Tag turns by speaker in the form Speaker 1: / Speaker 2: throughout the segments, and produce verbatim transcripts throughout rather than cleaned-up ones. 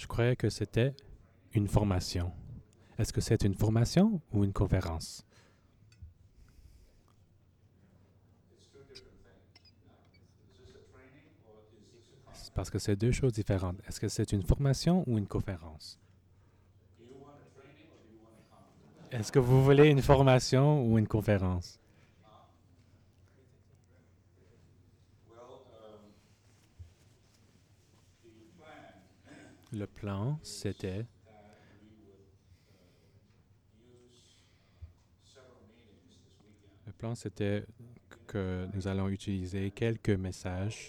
Speaker 1: Je croyais que c'était une formation. Est-ce que c'est une formation ou une conférence? C'est parce que c'est deux choses différentes. Est-ce que c'est une formation ou une conférence? Est-ce que vous voulez une formation ou une conférence? Le plan, c'était le plan, c'était que nous allons utiliser quelques messages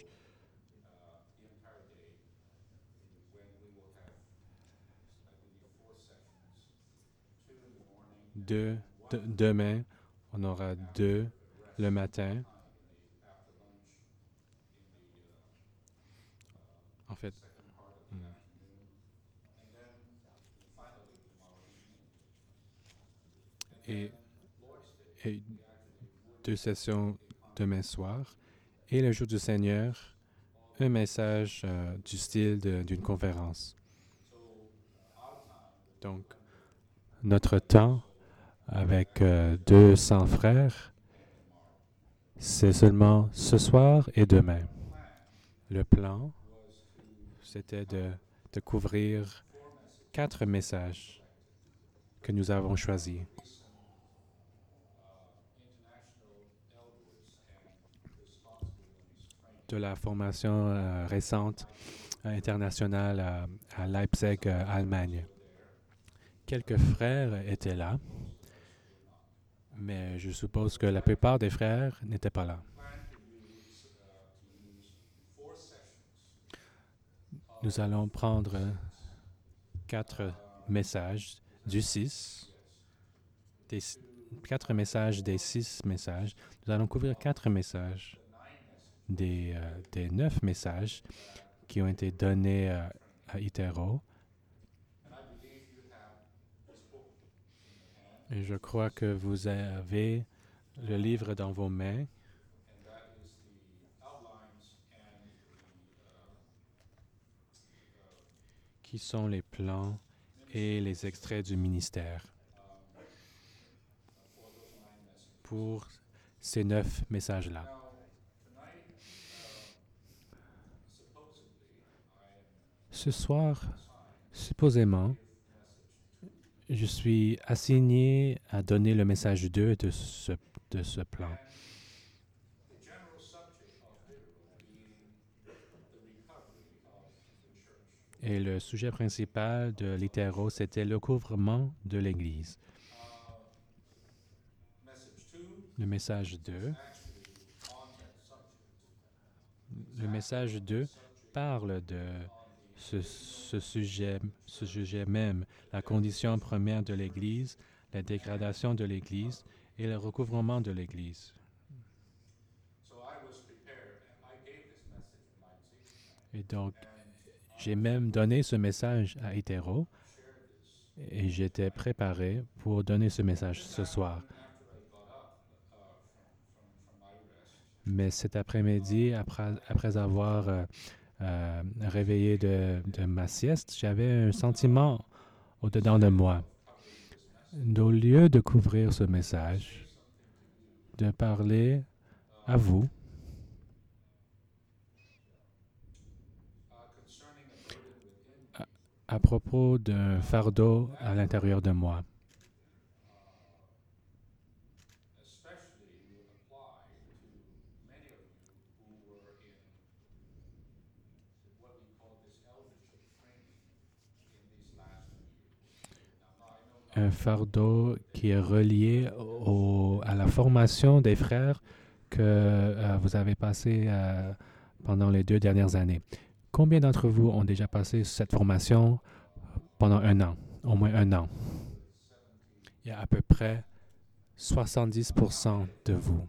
Speaker 1: de, de- demain. On aura deux le matin. En fait, hmm, et, et deux sessions demain soir. Et le jour du Seigneur, un message euh, du style de- d'une conférence. Donc, notre temps avec euh, deux cents frères, c'est seulement ce soir et demain. Le plan, c'était de, de couvrir quatre messages que nous avons choisis. De la formation euh, récente euh, internationale à, à Leipzig, euh, Allemagne. Quelques frères étaient là, mais je suppose que la plupart des frères n'étaient pas là. Nous allons prendre quatre messages du six, des quatre messages des six messages. Nous allons couvrir quatre messages des, euh, des neuf messages qui ont été donnés euh, à Itero. Et je crois que vous avez le livre dans vos mains qui sont les plans et les extraits du ministère pour ces neuf messages-là. Ce soir, supposément, je suis assigné à donner le message deux de ce, de ce plan. Et le sujet principal de l'Itero, c'était le couvrement de l'Église. Le message deux, le message deux parle de ce, ce sujet, ce sujet même, la condition première de l'Église, la dégradation de l'Église et le recouvrement de l'Église. Et donc, j'ai même donné ce message à Itero et j'étais préparé pour donner ce message ce soir. Mais cet après-midi, après, après avoir euh, euh, réveillé de, de ma sieste, j'avais un sentiment au-dedans de moi. Au lieu de couvrir ce message, de parler à vous à, à propos d'un fardeau à l'intérieur de moi. Un fardeau qui est relié au, à la formation des frères que euh, vous avez passé euh, pendant les deux dernières années. Combien d'entre vous ont déjà passé cette formation pendant un an, au moins un an? Il y a à peu près soixante-dix pour cent de vous.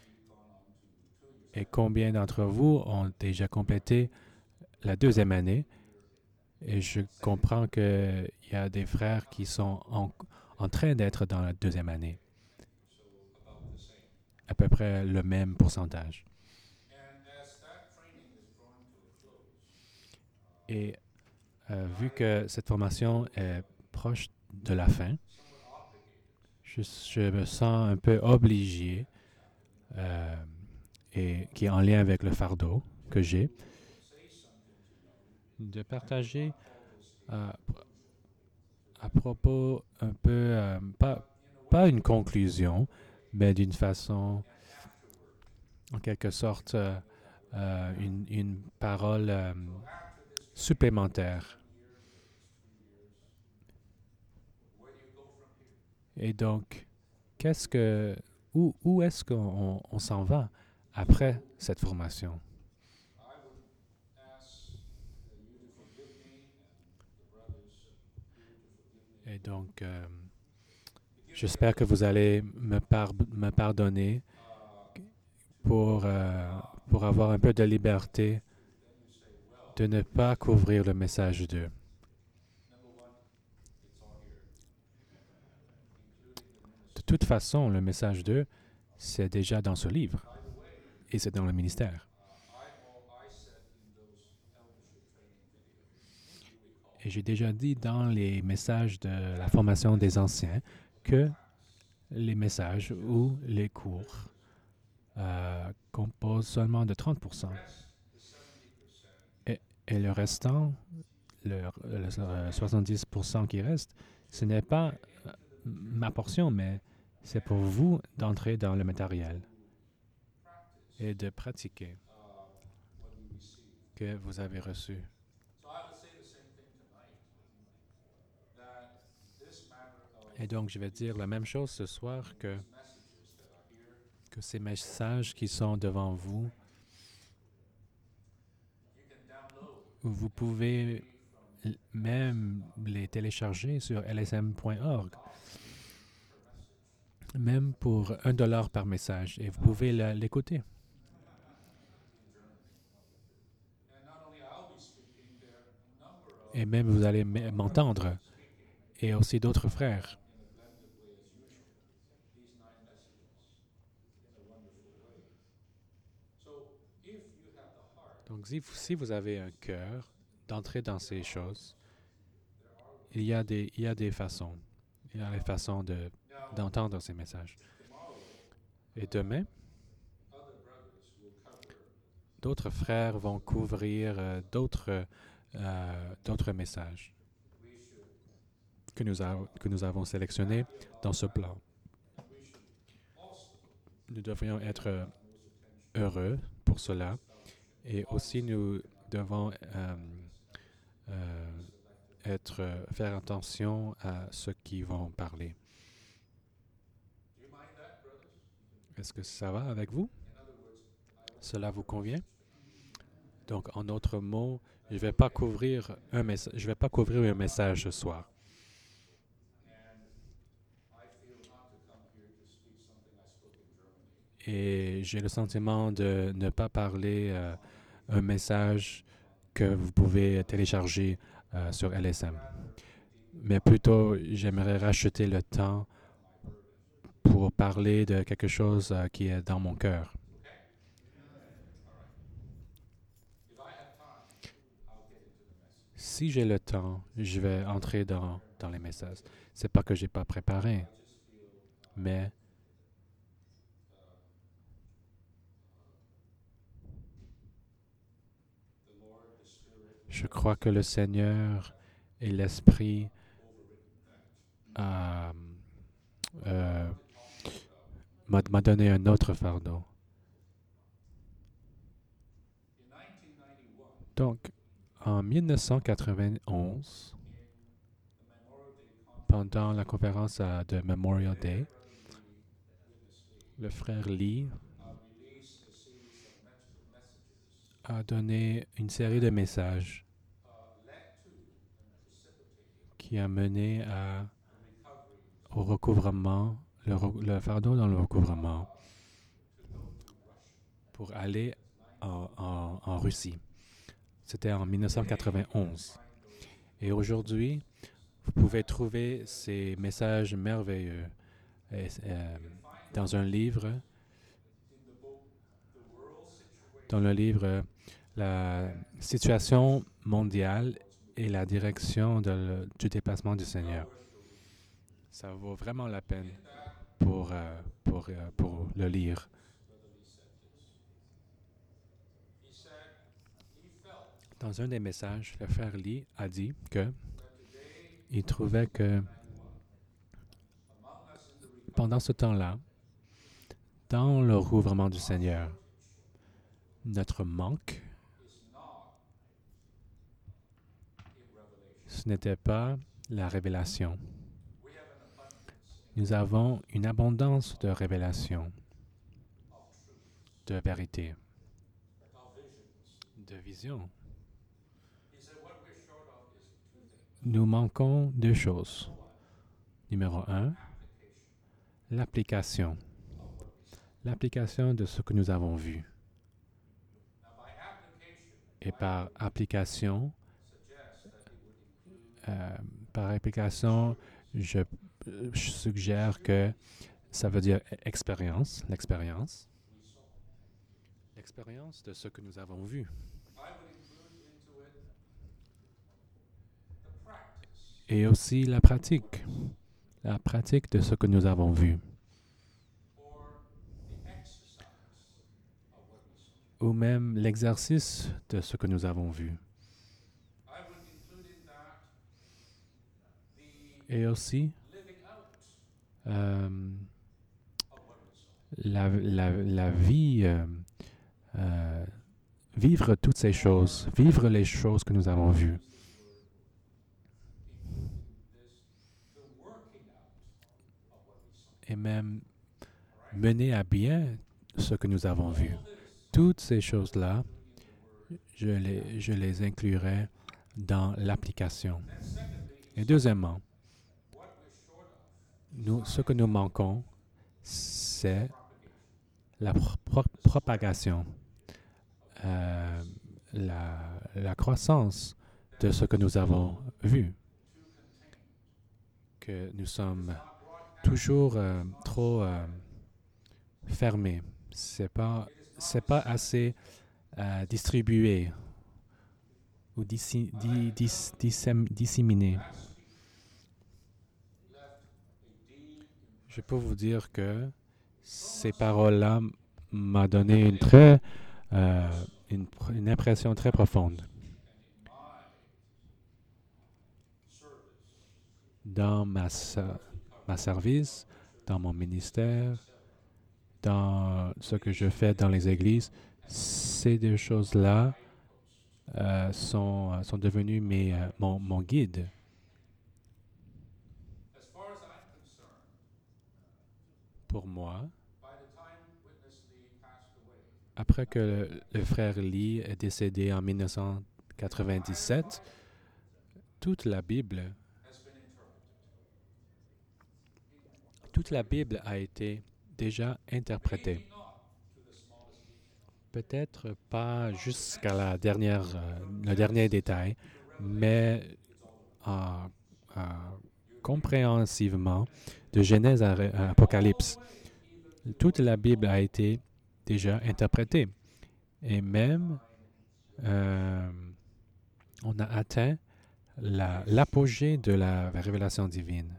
Speaker 1: Et combien d'entre vous ont déjà complété la deuxième année? Et je comprends qu'il y a des frères qui sont en, en train d'être dans la deuxième année. À peu près le même pourcentage. Et Euh, vu que cette formation est proche de la fin, je, je me sens un peu obligé euh, et qui est en lien avec le fardeau que j'ai, de partager euh, à propos un peu, euh, pas, pas une conclusion, mais d'une façon, en quelque sorte, euh, euh, une, une parole euh, supplémentaire. Et donc, qu'est-ce que, où, où est-ce qu'on on, on s'en va après cette formation? Et donc, euh, j'espère que vous allez me, par- me pardonner pour, euh, pour avoir un peu de liberté de ne pas couvrir le message d'eux. De toute façon, le message d'eux, c'est déjà dans ce livre et c'est dans le ministère. Et j'ai déjà dit dans les messages de la formation des anciens que les messages ou les cours euh, composent seulement de trente pour cent. Et, et le restant, le, le soixante-dix pour cent qui reste, ce n'est pas euh, ma portion, mais c'est pour vous d'entrer dans le matériel et de pratiquer que vous avez reçu. Et donc, je vais dire la même chose ce soir que, que ces messages qui sont devant vous, vous pouvez même les télécharger sur l s m point org, même pour un dollar par message, et vous pouvez l'écouter. Et même vous allez m'entendre, et aussi d'autres frères. Donc, si vous, si vous avez un cœur d'entrer dans ces choses, il y a des, il y a des façons. Il y a des façons de, d'entendre ces messages. Et demain, d'autres frères vont couvrir euh, d'autres, euh, d'autres messages que nous, a, que nous avons sélectionnés dans ce plan. Nous devrions être heureux pour cela et aussi nous devons euh, euh, être, faire attention à ceux qui vont parler. Est-ce que ça va avec vous? Cela vous convient? Donc, en d'autres mots, je ne vais pas couvrir un message, je vais pas couvrir un message ce soir. Et j'ai le sentiment de ne pas parler euh, un message que vous pouvez télécharger euh, sur L S M. Mais plutôt, j'aimerais racheter le temps pour parler de quelque chose euh, qui est dans mon cœur. Si j'ai le temps, je vais entrer dans, dans les messages. C'est pas que j'ai pas préparé, mais je crois que le Seigneur et l'Esprit euh, euh, m'a, m'a donné un autre fardeau. Donc, en mille neuf cent quatre-vingt-onze, pendant la conférence à, de Memorial Day, le frère Lee a donné une série de messages qui a mené à, au recouvrement, le, le fardeau dans le recouvrement pour aller en, en, en Russie. C'était en mille neuf cent quatre-vingt-onze. Et aujourd'hui, vous pouvez trouver ces messages merveilleux et, euh, dans un livre, dans le livre La situation mondiale et la direction de le- du déplacement du Seigneur. Ça vaut vraiment la peine pour, euh, pour, euh, pour le lire. Dans un des messages, le frère Lee a dit que il trouvait que pendant ce temps-là, dans le recouvrement du Seigneur, notre manque, ce n'était pas la révélation. Nous avons une abondance de révélations, de vérité, de vision. Nous manquons deux choses. Numéro un, l'application. L'application de ce que nous avons vu. Et par application, euh, par application, je, je suggère que ça veut dire expérience, l'expérience. L'expérience de ce que nous avons vu. Et aussi la pratique. La pratique de ce que nous avons vu. Ou même l'exercice de ce que nous avons vu. Et aussi euh, la, la, la vie, euh, euh, vivre toutes ces choses, vivre les choses que nous avons vues. Et même mener à bien ce que nous avons vu. Toutes ces choses-là, je les, je les inclurai dans l'application. Et deuxièmement, nous, ce que nous manquons, c'est la pro- pro- propagation, euh, la, la croissance de ce que nous avons vu. Que nous sommes toujours euh, trop euh, fermés. C'est pas, c'est pas assez euh, distribué ou dissi, di, dis, dissém, disséminé. Je peux vous dire que ces paroles-là m'ont donné une, très, euh, une, une impression très profonde. Dans ma, ma service, dans mon ministère, dans ce que je fais dans les églises, ces deux choses-là euh, sont, sont devenues mes, euh, mon, mon guide. Pour moi, après que le, le frère Lee est décédé en mille neuf cent quatre-vingt-dix-sept, toute la Bible, toute la Bible a été déjà interprétée. Peut-être pas jusqu'à la dernière, euh, le dernier détail, mais euh, euh, compréhensivement, de Genèse à, à Apocalypse. Toute la Bible a été déjà interprétée. Et même, euh, on a atteint la, l'apogée de la révélation divine.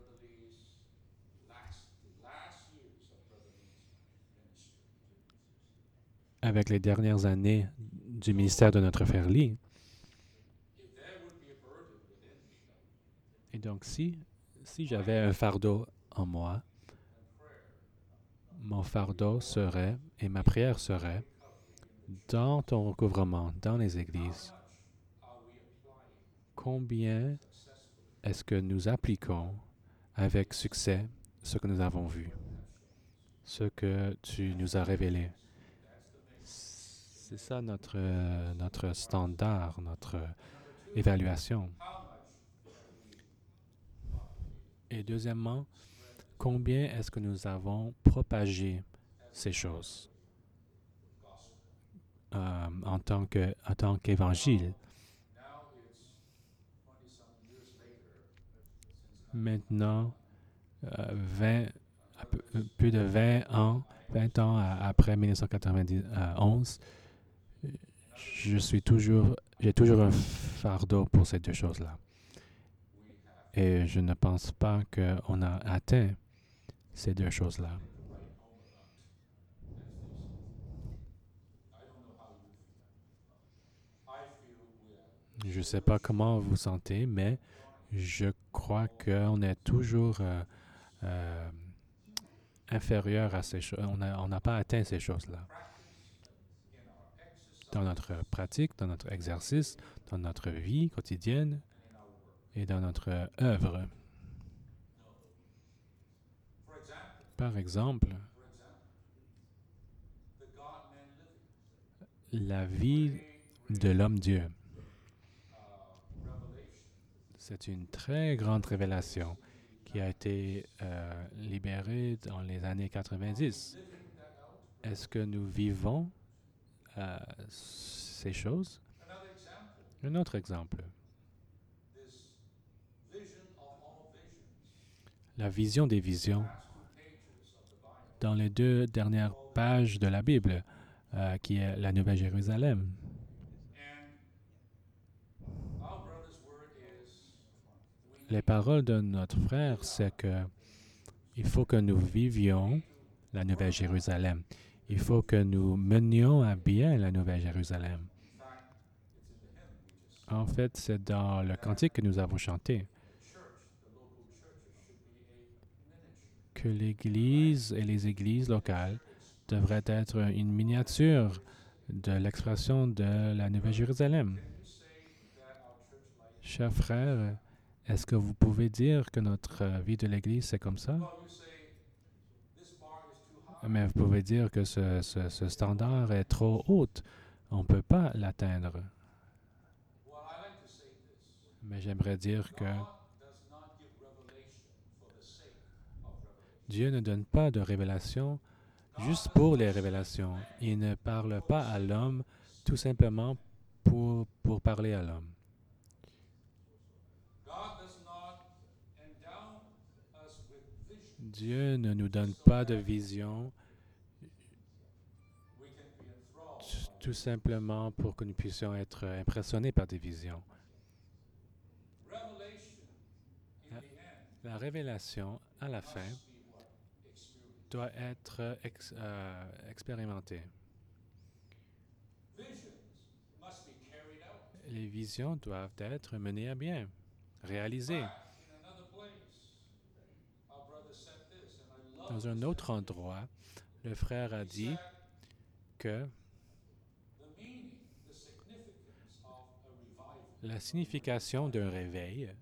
Speaker 1: Avec les dernières années du ministère de notre frère Lee. Et donc, si, si j'avais un fardeau en moi, mon fardeau serait, et ma prière serait, dans ton recouvrement, dans les églises, combien est-ce que nous appliquons avec succès ce que nous avons vu, ce que tu nous as révélé? C'est ça notre, euh, notre standard, notre euh, évaluation. Et deuxièmement, combien est-ce que nous avons propagé ces choses euh, en tant que, en tant qu'évangile? Maintenant, euh, vingt, plus de vingt ans, vingt ans après mille neuf cent quatre-vingt-onze, je suis toujours, j'ai toujours un fardeau pour ces deux choses-là. Et je ne pense pas qu'on a atteint ces deux choses-là. Je ne sais pas comment vous vous sentez, mais je crois qu'on est toujours euh, euh, inférieur à ces choses. On n'a on n'a pas atteint ces choses-là. Dans notre pratique, dans notre exercice, dans notre vie quotidienne et dans notre œuvre. Par exemple, la vie de l'homme-dieu. C'est une très grande révélation qui a été euh, libérée dans les années quatre-vingt-dix. Est-ce que nous vivons euh, ces choses? Un autre exemple. La vision des visions. Dans les deux dernières pages de la Bible, euh, qui est la Nouvelle Jérusalem. Les paroles de notre frère, c'est que il faut que nous vivions la Nouvelle Jérusalem. Il faut que nous menions à bien la Nouvelle Jérusalem. En fait, c'est dans le cantique que nous avons chanté que l'Église et les églises locales devraient être une miniature de l'expression de la Nouvelle Jérusalem. Chers frères, est-ce que vous pouvez dire que notre vie de l'Église, c'est comme ça? Mais vous pouvez dire que ce, ce, ce standard est trop haut. On ne peut pas l'atteindre. Mais j'aimerais dire que Dieu ne donne pas de révélation juste pour les révélations. Il ne parle pas à l'homme tout simplement pour, pour parler à l'homme. Dieu ne nous donne pas de vision tout simplement pour que nous puissions être impressionnés par des visions. La, la révélation, à la fin, doit être ex, euh, expérimentée. Les visions doivent être menées à bien, réalisées. Dans un autre endroit, le frère a dit que la signification d'un réveil,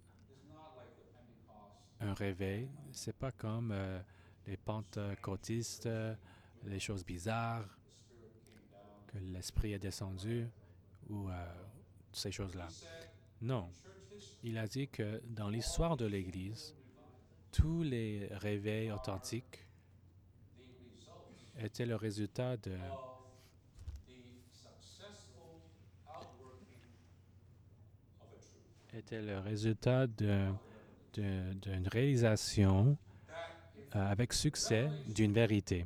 Speaker 1: un réveil, c'est pas comme euh, les pentecôtistes, les choses bizarres, que l'Esprit est descendu, ou euh, ces choses-là. Non. Il a dit que dans l'histoire de l'Église, tous les réveils authentiques étaient le résultat de était le résultat de, de, d'une réalisation euh, avec succès d'une vérité.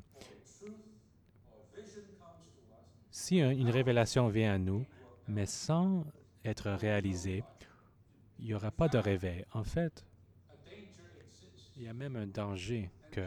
Speaker 1: Si un, une révélation vient à nous, mais sans être réalisée, il n'y aura pas de réveil. En fait, il y a même un danger que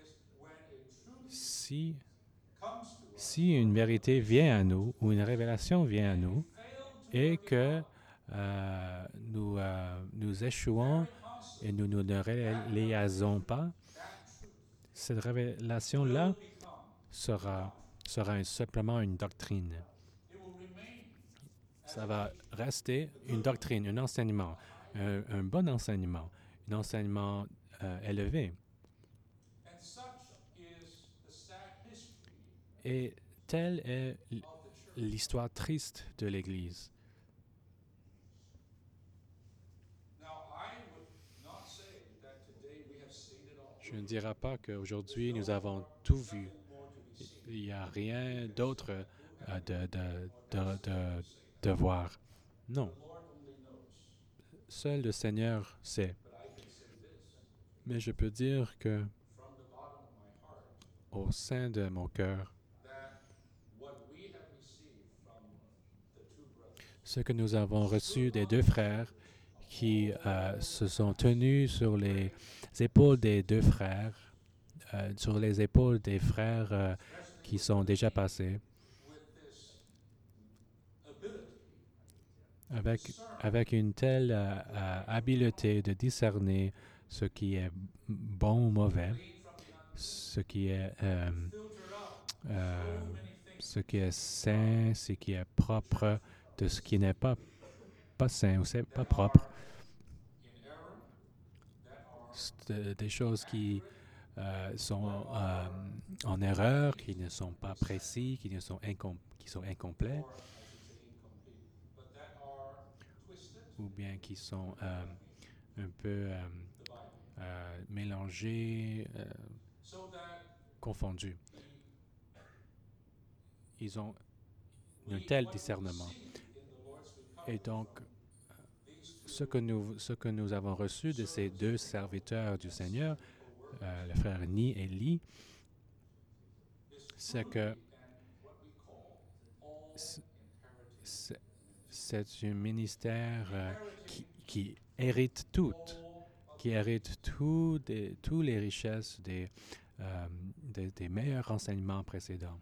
Speaker 1: si, si une vérité vient à nous ou une révélation vient à nous et que euh, nous, euh, nous échouons et nous, nous ne réalisons pas, cette révélation-là sera, sera simplement une doctrine. Ça va rester une doctrine, un enseignement, un, un bon enseignement, un enseignement euh, élevé. Et telle est l'histoire triste de l'Église. Je ne dirai pas qu'aujourd'hui nous avons tout vu. Il n'y a rien d'autre euh, de, de, de, de, de voir. Non. Seul le Seigneur sait. Mais je peux dire que au sein de mon cœur, ce que nous avons reçu des deux frères qui euh, se sont tenus sur les épaules des deux frères, euh, sur les épaules des frères euh, qui sont déjà passés, avec, avec une telle euh, euh, habileté de discerner ce qui est bon ou mauvais, ce qui est, euh, euh, ce qui est sain, ce qui est propre, de ce qui n'est pas, pas sain ou c'est pas propre. C'est des choses qui euh, sont euh, en erreur, qui ne sont pas précis, qui, ne sont, incom qui sont incomplets, ou bien qui sont euh, un peu euh, euh, mélangés, euh, confondus. Ils ont un tel discernement. Et donc, ce que nous, ce que nous avons reçu de ces deux serviteurs du Seigneur, euh, le frère Ni et Li, c'est que c'est un ministère euh, qui, qui hérite tout, qui hérite tout des, toutes les richesses des, euh, des, des meilleurs enseignements précédents.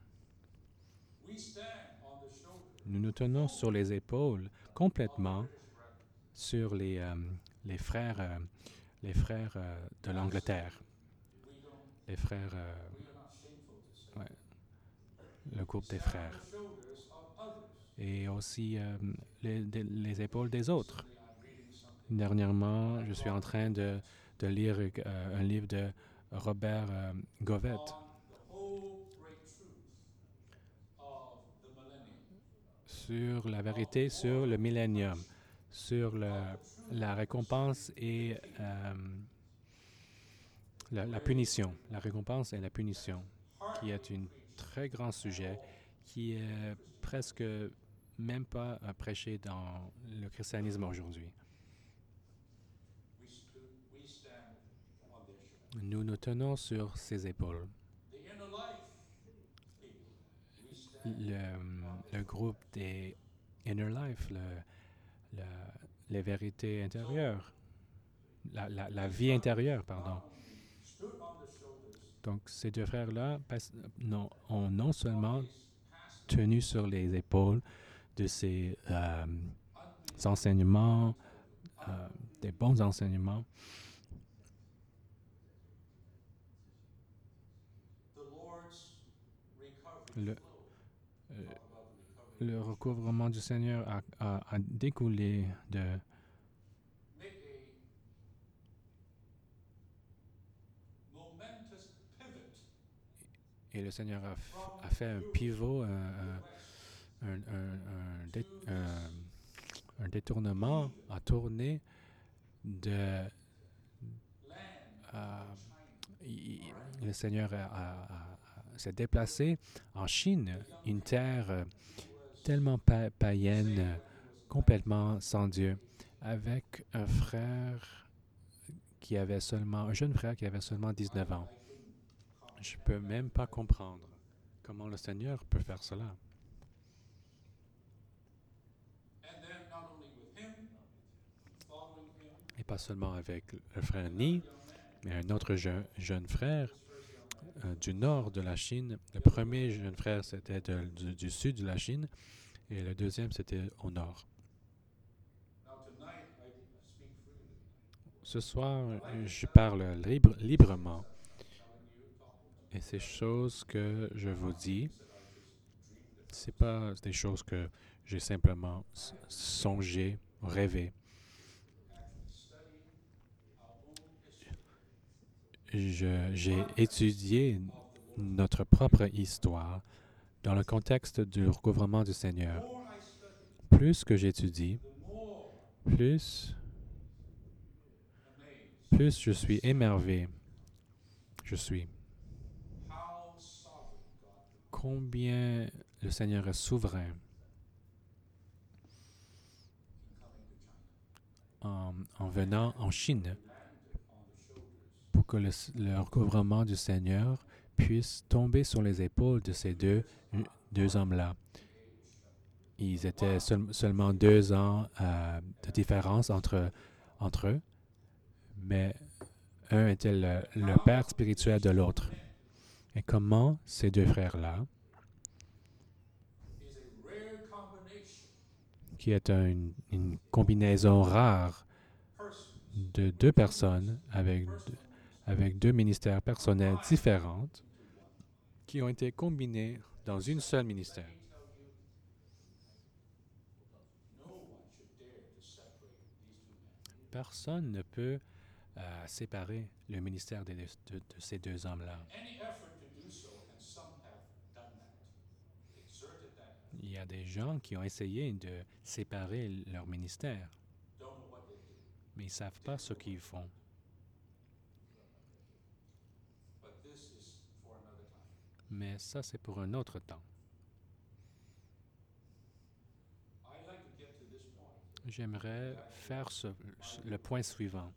Speaker 1: Nous nous tenons sur les épaules complètement sur les, euh, les frères, euh, les frères euh, de l'Angleterre, les frères, euh, ouais, le groupe des frères, et aussi euh, les, les épaules des autres. Dernièrement, je suis en train de, de lire euh, un livre de Robert euh, Govette sur la vérité sur le millénium, sur le, la récompense et euh, la, la punition. La récompense et la punition, qui est un très grand sujet, qui est presque même pas prêché dans le christianisme aujourd'hui. Nous nous tenons sur ses épaules. Le, le groupe des Inner Life, le, le, les vérités intérieures, la, la, la vie intérieure, pardon. Donc, ces deux frères-là non, ont non seulement tenu sur les épaules de ces euh, enseignements, euh, des bons enseignements, le, euh, le recouvrement du Seigneur a, a, a découlé de et le Seigneur a, a fait un pivot, un, un, un, un, dé, un, un détournement, a tourné de... Euh, il, le Seigneur a, a, a, s'est déplacé en Chine, une terre tellement pa païenne, complètement sans Dieu, avec un frère qui avait seulement, un jeune frère qui avait seulement dix-neuf ans. Je ne peux même pas comprendre comment le Seigneur peut faire cela. Et pas seulement avec le frère Ni, mais un autre je, jeune frère euh, du nord de la Chine. Le premier jeune frère, c'était du, du sud de la Chine, et le deuxième, c'était au nord. Ce soir, je parle libre, librement. Et ces choses que je vous dis, ce n'est pas des choses que j'ai simplement songé, rêvé. J'ai étudié notre propre histoire dans le contexte du recouvrement du Seigneur. Plus que j'étudie, plus, plus je suis émerveillé. Je suis. Combien le Seigneur est souverain en, en venant en Chine pour que le, le recouvrement du Seigneur puisse tomber sur les épaules de ces deux, deux hommes-là. Ils étaient seul- seulement deux ans euh, de différence entre, entre eux, mais un était le, le père spirituel de l'autre. Et comment ces deux frères-là, qui est un- une combinaison rare de deux personnes avec, deux- avec deux ministères personnels différents, qui ont été combinés dans une seule ministère. Personne ne peut euh, séparer le ministère des deux- de, de ces deux hommes-là. Il y a des gens qui ont essayé de séparer leur ministère, mais ils ne savent pas ce qu'ils font. Mais ça, c'est pour un autre temps. J'aimerais faire ce- le point suivant.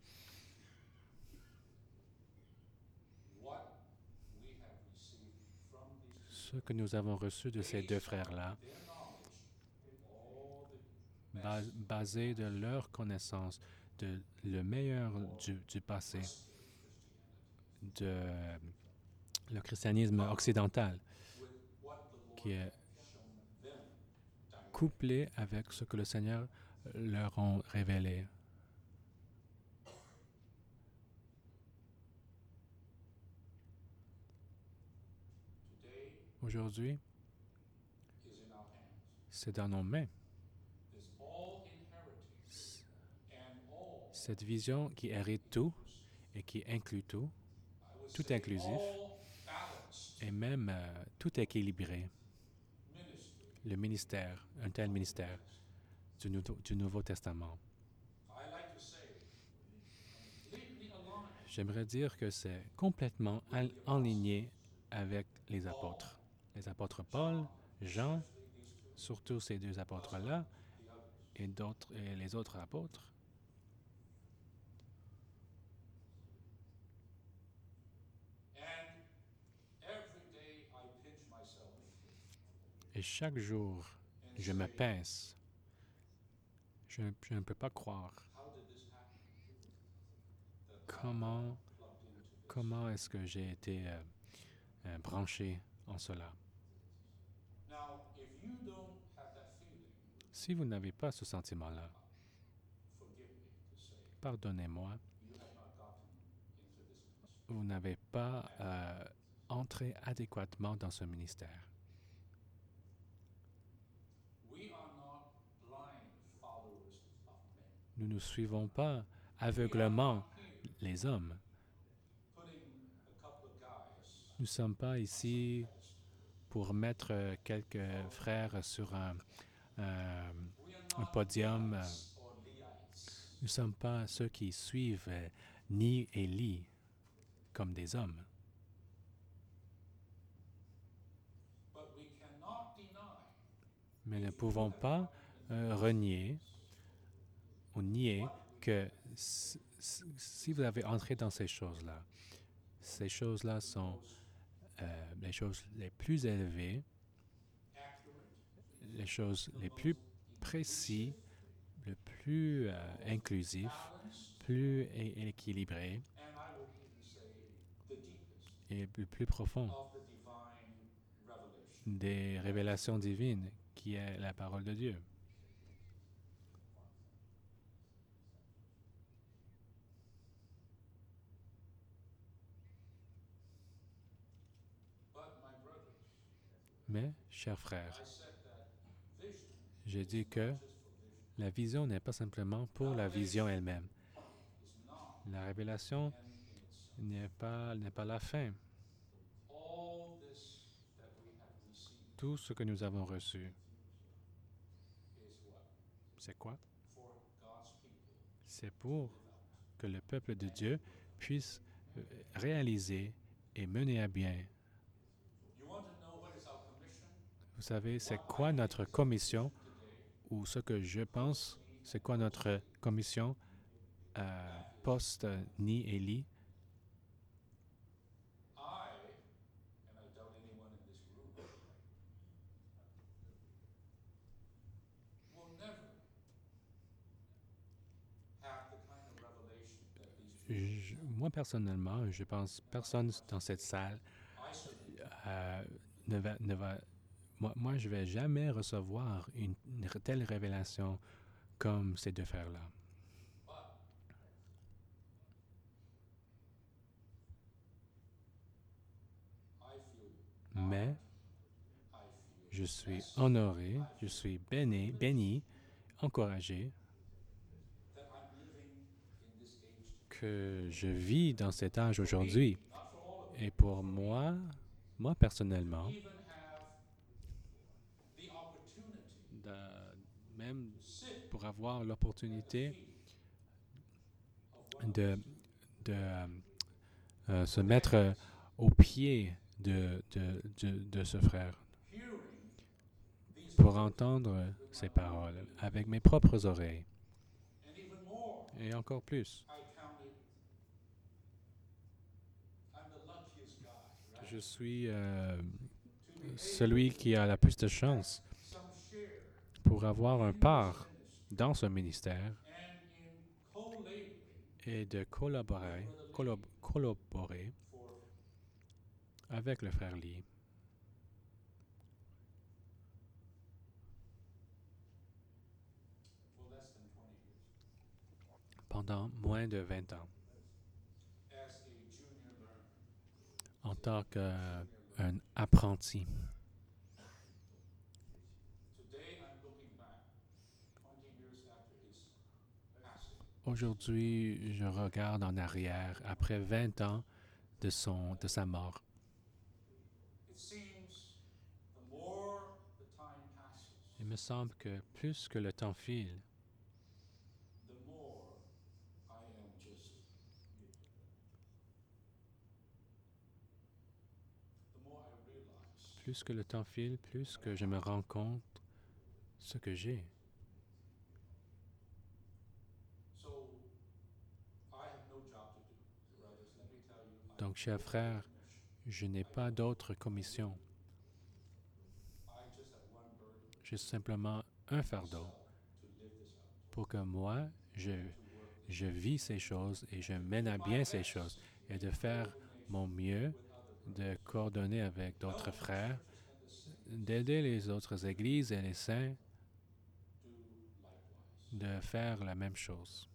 Speaker 1: Ce que nous avons reçu de ces deux frères-là, bas- basé de leur connaissance de le meilleur du, du passé, de le christianisme occidental, qui est couplé avec ce que le Seigneur leur a révélé. Aujourd'hui, c'est dans nos mains. Cette vision qui hérite tout et qui inclut tout, tout inclusif, et même euh, tout équilibré. Le ministère, un tel ministère du, nou- du Nouveau Testament. J'aimerais dire que c'est complètement aligné avec les apôtres. Les apôtres Paul, Jean, surtout ces deux apôtres-là, et, d'autres, et les autres apôtres. Et chaque jour, je me pince. Je, je ne peux pas croire. Comment, comment est-ce que j'ai été euh, euh, branché en cela? Si vous n'avez pas ce sentiment-là, pardonnez-moi, vous n'avez pas euh, entré adéquatement dans ce ministère. Nous ne suivons pas aveuglement les hommes. Nous ne sommes pas ici pour mettre quelques frères sur un, un, un podium. Nous ne sommes pas ceux qui suivent Ni et Li comme des hommes. Mais ne pouvons pas euh, renier ou nier que si vous avez entré dans ces choses-là, ces choses-là sont euh, les choses les plus élevées, les choses les plus précises, le plus euh, inclusif, plus é- équilibré et le plus profond des révélations divines qui est la parole de Dieu. Mais, chers frères, j'ai dit que la vision n'est pas simplement pour la vision elle-même. La révélation n'est pas, n'est pas la fin. Tout ce que nous avons reçu, c'est quoi? C'est pour que le peuple de Dieu puisse réaliser et mener à bien. Vous savez, c'est quoi notre commission, ou ce que je pense, c'est quoi notre commission euh, post-Ni et Li? je- moi, personnellement, je pense personne dans cette salle euh, ne va, ne va moi, moi, je vais jamais recevoir une, une telle révélation comme ces deux frères-là. Mais je suis honoré, je suis béni, béni, encouragé que je vis dans cet âge aujourd'hui. Et pour moi, moi personnellement, de- même pour avoir l'opportunité de, de euh, euh, se mettre euh, au pied de, de, de, de ce frère, pour entendre ces paroles avec mes propres oreilles. Et encore plus, que je suis euh, celui qui a la plus de chance pour avoir un part dans ce ministère et de collaborer, collab- collaborer avec le frère Lee pendant moins de vingt ans en tant qu'un apprenti. Aujourd'hui, je regarde en arrière après vingt ans de, son, de sa mort. Il me semble que plus que le temps file, plus que le temps file, plus que je me rends compte ce que j'ai. Donc, cher frère, je n'ai pas d'autre commission. J'ai simplement un fardeau pour que moi, je, je vis ces choses et je mène à bien ces choses et de faire mon mieux, de coordonner avec d'autres frères, d'aider les autres églises et les saints de faire la même chose.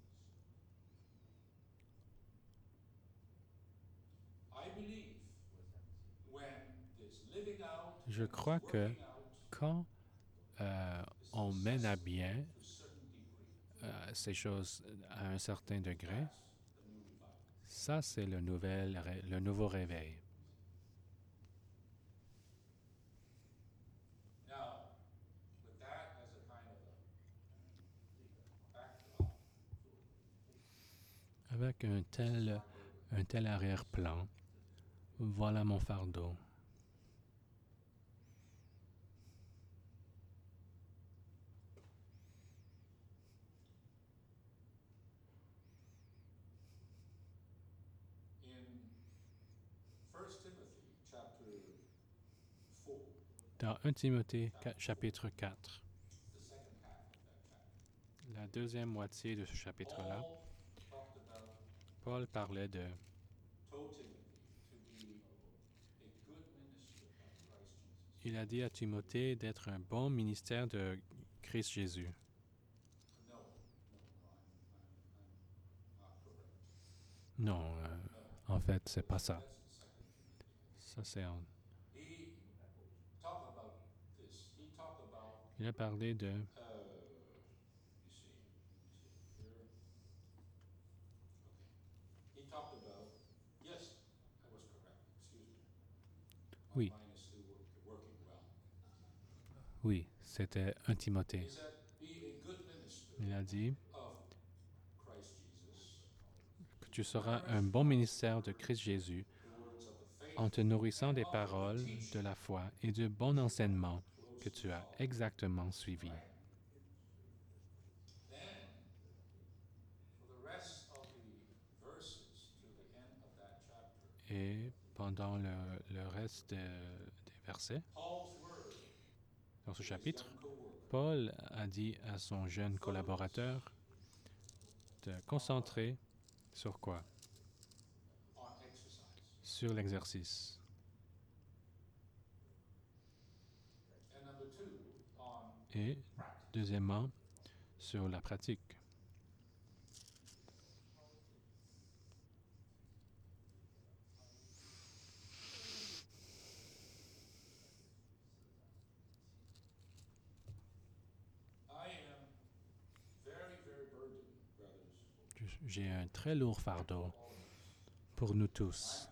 Speaker 1: Je crois que quand euh, on mène à bien euh, ces choses à un certain degré, ça c'est le, nouvel, le nouveau réveil. Avec un tel, un tel arrière-plan, voilà mon fardeau. Dans un Timothée chapitre quatre, la deuxième moitié de ce chapitre-là, Paul parlait de il a dit à Timothée d'être un bon ministère de Christ Jésus. Non, euh, en fait, c'est pas ça. Ça, c'est en... Il a parlé de... Oui, oui, c'était un Timothée. Il a dit que tu seras un bon ministère de Christ Jésus en te nourrissant des paroles, de la foi et du bon enseignement que tu as exactement suivi. Et pendant le, le reste de- des versets, dans ce chapitre, Paul a dit à son jeune collaborateur de concentrer sur quoi? sur l'exercice. Et deuxièmement, sur la pratique. J'ai un très lourd fardeau pour nous tous.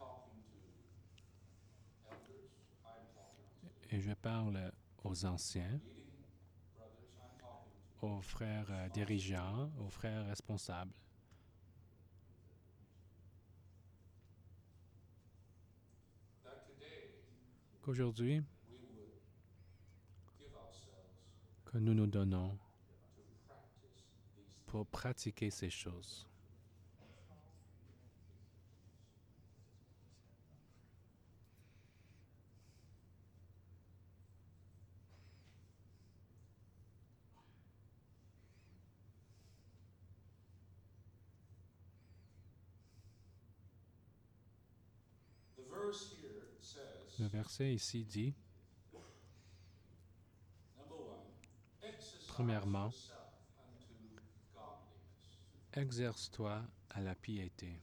Speaker 1: Et je parle aux anciens, aux frères dirigeants, aux frères responsables. Qu'aujourd'hui, que nous nous donnons pour pratiquer ces choses. Le verset ici dit, premièrement, exerce-toi à la piété.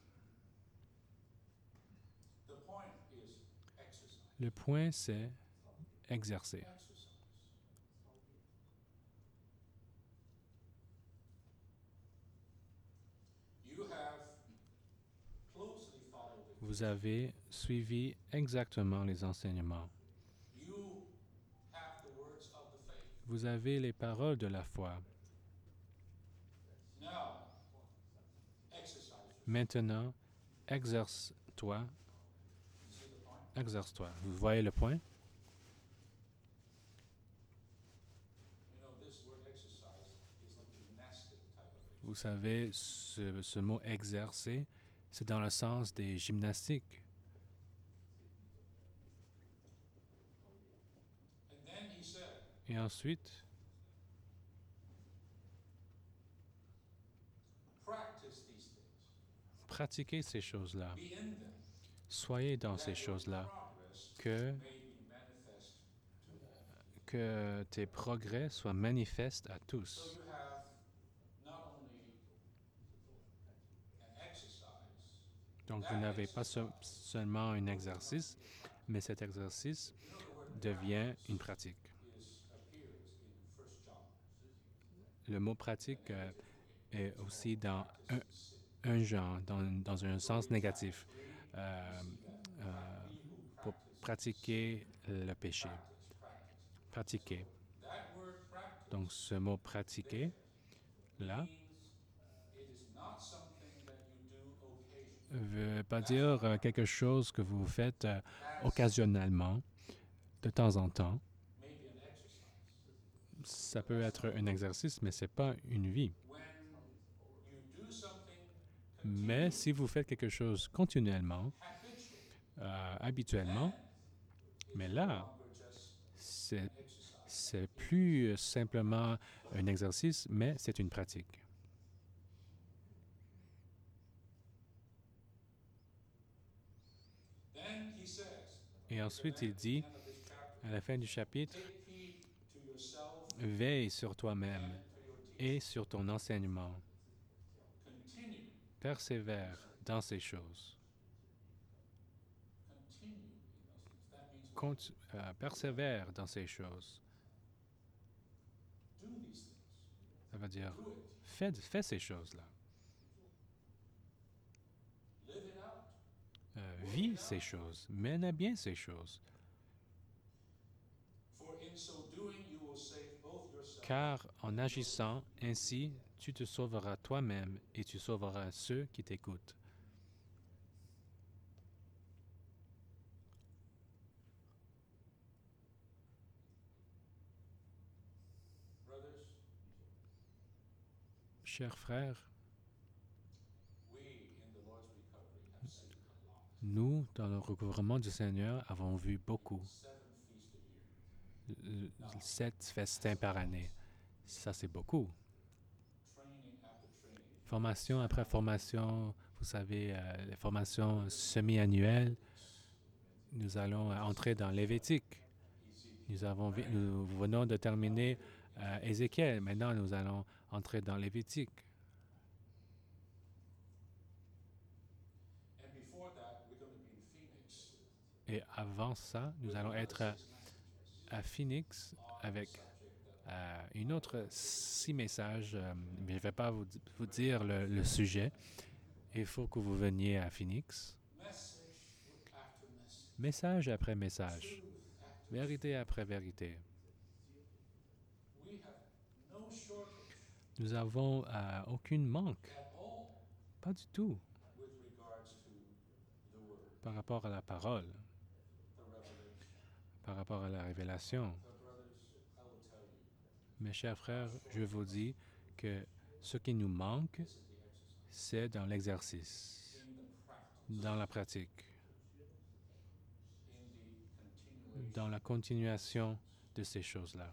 Speaker 1: Le point, c'est exercer. Vous avez suivi exactement les enseignements. Vous avez les paroles de la foi. Maintenant, exerce-toi. Exerce-toi. Vous voyez le point? Vous savez, ce, ce mot exercer, c'est dans le sens des gymnastiques. Et ensuite, pratiquez ces choses-là. Soyez dans ces choses-là, que, que tes progrès soient manifestes à tous. Donc, vous n'avez pas se- seulement un exercice, mais cet exercice devient une pratique. Le mot pratique euh, est aussi dans un, un genre, dans, dans un sens négatif, euh, euh, pour pratiquer le péché. Pratiquer. Donc, ce mot pratiquer, là, ne veut pas dire euh, quelque chose que vous faites euh, occasionnellement, de temps en temps. Ça peut être un exercice, mais ce n'est pas une vie. Mais si vous faites quelque chose continuellement, euh, habituellement, mais là, c'est, c'est plus simplement un exercice, mais c'est une pratique. Et ensuite, il dit, à la fin du chapitre, veille sur toi-même et sur ton enseignement. Persévère dans ces choses. Conti- euh, persévère dans ces choses. Ça veut dire, fais, fais ces choses-là. Euh, vis ces choses, mène à bien ces choses. Car en agissant ainsi, tu te sauveras toi-même et tu sauveras ceux qui t'écoutent. Chers frères, nous, dans le recouvrement du Seigneur, avons vu beaucoup. Euh, Sept festins par année. Ça, c'est beaucoup. Formation après formation, vous savez, euh, les formations semi-annuelles, nous allons entrer dans Lévitique. Nous, avons, nous venons de terminer euh, Ézéchiel. Maintenant, nous allons entrer dans Lévitique. Et avant ça, nous allons être à, à Phoenix avec euh, une autre six messages. Euh, mais je ne vais pas vous, vous dire le, le sujet. Il faut que vous veniez à Phoenix. Message après message. Vérité après vérité. Nous n'avons euh, aucune manque. Pas du tout. Par rapport à la parole. Par rapport à la révélation. Mes chers frères, je vous dis que ce qui nous manque, c'est dans l'exercice, dans la pratique, dans la continuation de ces choses-là.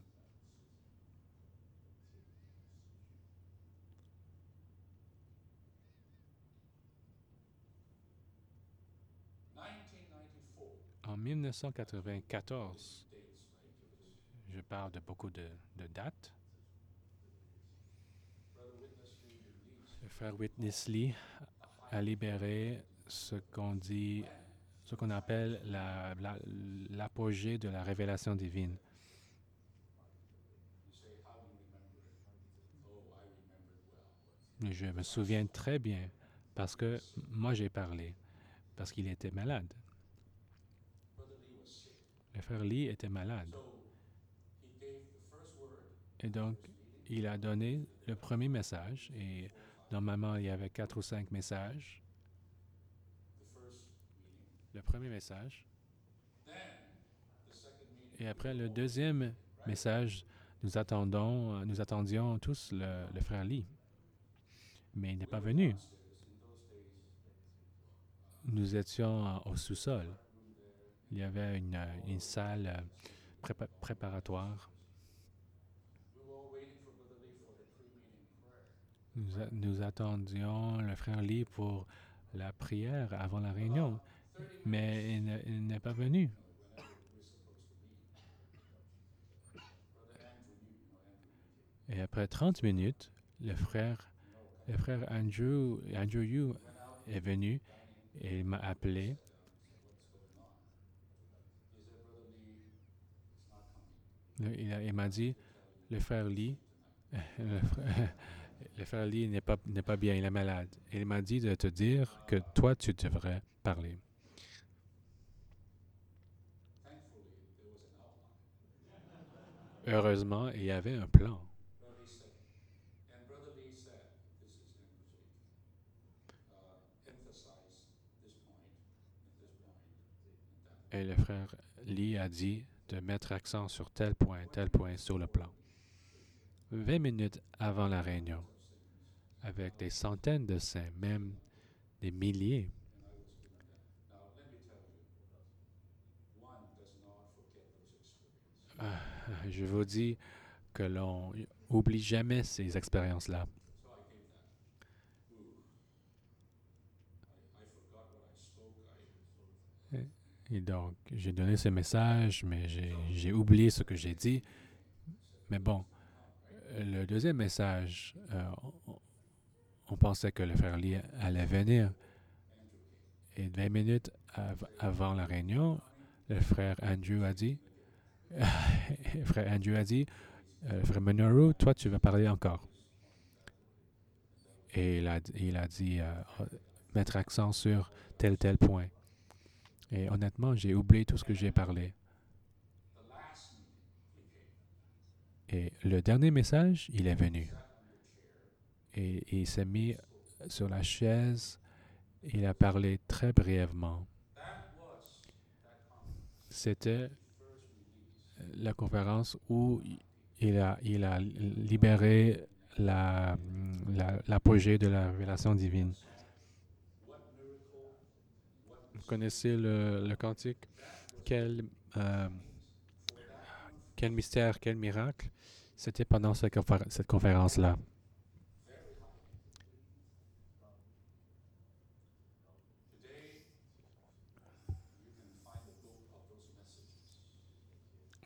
Speaker 1: En mille neuf cent quatre-vingt-quatorze, je parle de beaucoup de, de dates, le frère Witness Lee a libéré ce qu'on dit, ce qu'on appelle la, la, l'apogée de la révélation divine. Je me souviens très bien parce que moi j'ai parlé, parce qu'il était malade. Le frère Lee était malade. Et donc, il a donné le premier message, et normalement, il y avait quatre ou cinq messages. Le premier message. Et après le deuxième message, nous attendons, nous attendions tous le, le frère Lee. Mais il n'est pas venu. Nous étions au sous-sol. Il y avait une, une salle prépa- préparatoire. Nous, a, nous attendions le frère Lee pour la prière avant la réunion, mais il, ne, il n'est pas venu. Et après trente minutes, le frère, le frère Andrew, Andrew Yu est venu et il m'a appelé. Il, a, il m'a dit, le frère Lee, le frère, le frère Lee n'est pas, n'est pas bien, il est malade. Et il m'a dit de te dire que toi, tu devrais parler. Heureusement, il y avait un plan. Et le frère Lee a dit de mettre accent sur tel point, tel point sur le plan. Vingt minutes avant la réunion, avec des centaines de saints, même des milliers. Ah, je vous dis que l'on n'oublie jamais ces expériences-là. Et donc, j'ai donné ce message, mais j'ai, j'ai oublié ce que j'ai dit. Mais bon, le deuxième message, euh, on, on pensait que le frère Lee allait venir. Et vingt minutes av- avant la réunion, le frère Andrew a dit, le frère Andrew a dit, euh, frère Minoru, toi tu vas parler encore. Et il a, il a dit euh, mettre accent sur tel tel point. Et honnêtement, j'ai oublié tout ce que j'ai parlé. Et le dernier message, il est venu. Et, et il s'est mis sur la chaise. Il a parlé très brièvement. C'était la conférence où il a, il a libéré la, la, l'apogée de la révélation divine. Vous connaissez le, le cantique? Quel, euh, quel mystère, quel miracle? C'était pendant cette, confé- cette conférence-là.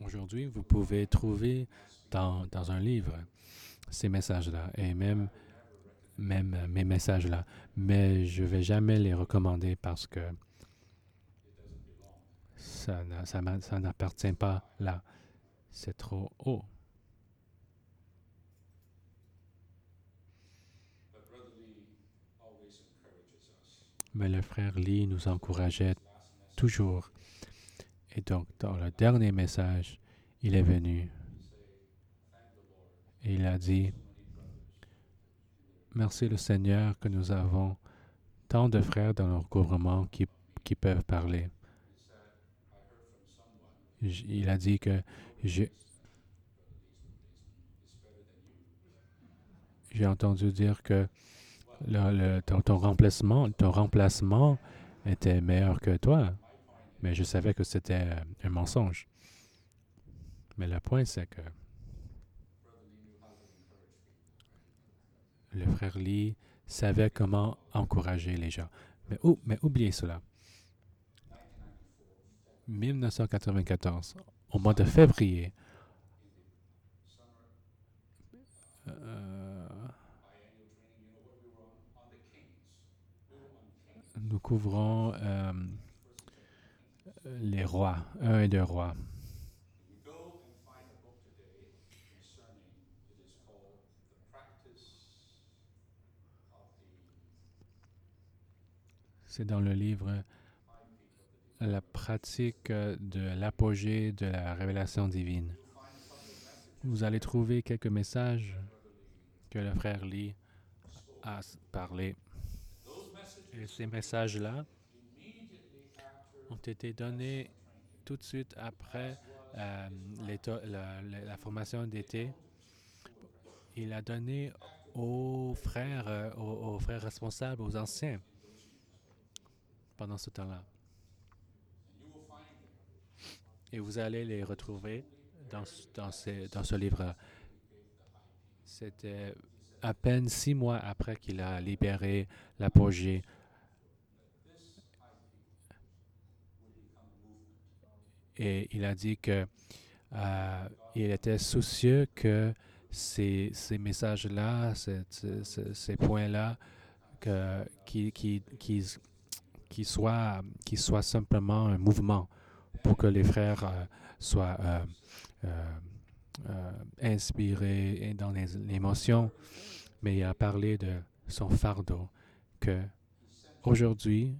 Speaker 1: Aujourd'hui, vous pouvez trouver dans, dans un livre ces messages-là et même, même euh, mes messages-là. Mais je ne vais jamais les recommander parce que ça, n'a- ça, m'a- ça n'appartient pas là. C'est trop haut. Mais le frère Lee nous encourageait toujours. Et donc, dans le dernier message, il est venu et il a dit, merci le Seigneur que nous avons tant de frères dans le gouvernement qui, qui peuvent parler. J- Il a dit que j'ai j'ai entendu dire que le- le- ton, ton remplacement, ton remplacement était meilleur que toi, mais je savais que c'était euh, un mensonge. Mais le point, c'est que le frère Lee savait comment encourager les gens. Mais, ou- mais oubliez cela. mille neuf cent quatre-vingt-quatorze, au mois de février, euh, nous couvrons euh, les rois, un et deux rois. C'est dans le livre La pratique de l'apogée de la révélation divine. Vous allez trouver quelques messages que le frère Lee a parlé. Et ces messages-là ont été donnés tout de suite après euh, la, la, la formation d'été. Il a donné aux frères, euh, aux, aux frères responsables, aux anciens, pendant ce temps-là. Et vous allez les retrouver dans, dans, ces, dans ce livre. C'était à peine six mois après qu'il a libéré l'apogée. Et il a dit que euh, il était soucieux que ces, ces messages-là, ces, ces, ces points-là, que, qui, qui, qui, qui, soient, qui soient simplement un mouvement pour que les frères euh, soient euh, euh, euh, inspirés dans les émotions. Mais il a parlé de son fardeau, que aujourd'hui,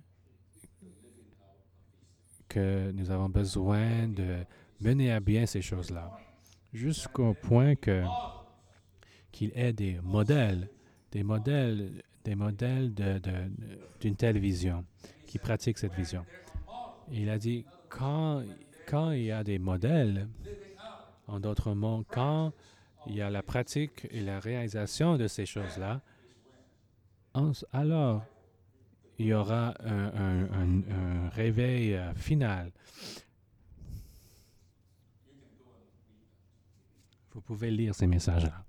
Speaker 1: que nous avons besoin de mener à bien ces choses-là, jusqu'au point que qu'il ait des modèles, des modèles, des modèles de, de, d'une telle vision, qui pratiquent cette vision. Et il a dit, quand, quand il y a des modèles, en d'autres mots, quand il y a la pratique et la réalisation de ces choses-là, alors il y aura un, un, un, un réveil euh, final. Vous pouvez lire ces messages-là.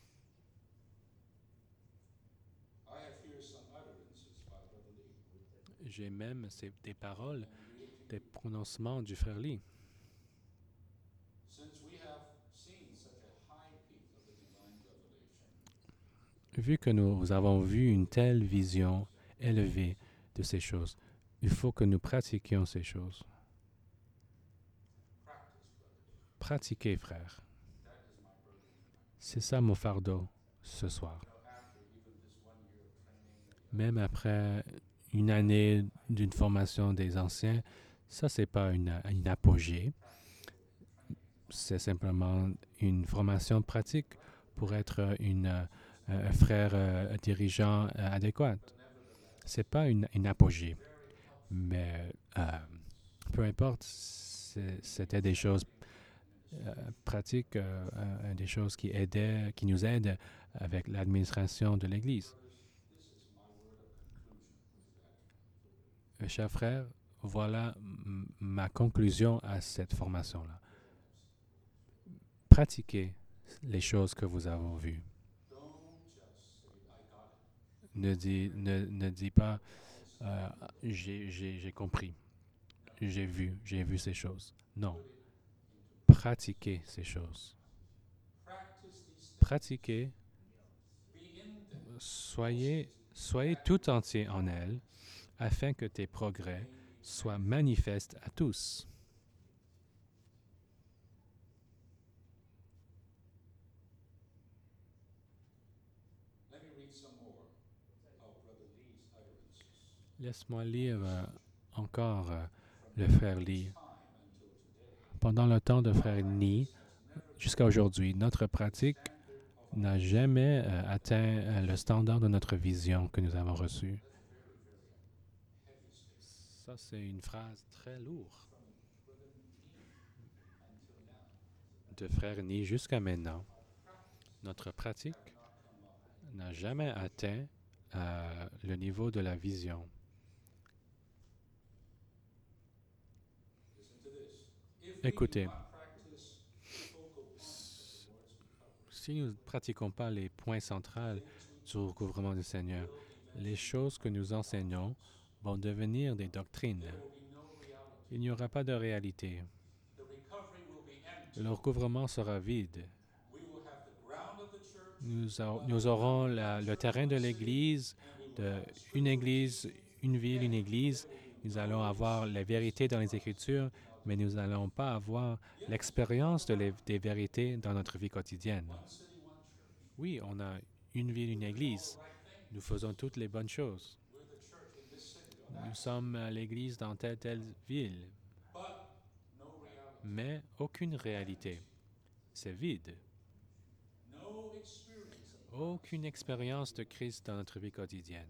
Speaker 1: J'ai même ces, des paroles, des prononcements du frère Lee. Vu que nous avons vu une telle vision élevée de ces choses, il faut que nous pratiquions ces choses. Pratiquez, frère. C'est ça mon fardeau ce soir. Même après une année d'une formation des anciens, ça, c'est pas une, une apogée. C'est simplement une formation pratique pour être une, euh, un frère euh, dirigeant euh, adéquat. C'est pas une, une apogée, mais euh, peu importe, c'était des choses euh, pratiques, euh, euh, des choses qui aidaient, qui nous aident avec l'administration de l'Église. Euh, Chers frères, voilà m- ma conclusion à cette formation-là. Pratiquez les choses que vous avez vues. Ne dis, ne, ne dis pas euh, j'ai, j'ai, j'ai compris, j'ai vu, j'ai vu ces choses. Non. pratiquer ces choses. Pratiquez, soyez, soyez tout entier en elles, afin que tes progrès soient manifestes à tous. Laisse-moi lire euh, encore euh, le frère Lee. Pendant le temps de frère Lee, jusqu'à aujourd'hui, notre pratique n'a jamais euh, atteint euh, le standard de notre vision que nous avons reçue. Ça, c'est une phrase très lourde de frère Lee jusqu'à maintenant. Notre pratique n'a jamais atteint euh, le niveau de la vision. Écoutez, si nous ne pratiquons pas les points centraux du recouvrement du Seigneur, les choses que nous enseignons vont devenir des doctrines. Il n'y aura pas de réalité. Le recouvrement sera vide. Nous, a, nous aurons la, le terrain de l'Église, de une Église, une ville, une Église. Nous allons avoir la vérité dans les Écritures, mais nous n'allons pas avoir l'expérience de les, des vérités dans notre vie quotidienne. Oui, on a une ville, une Église. Nous faisons toutes les bonnes choses. Nous sommes à l'Église dans telle, telle ville. Mais aucune réalité. C'est vide. Aucune expérience de Christ dans notre vie quotidienne.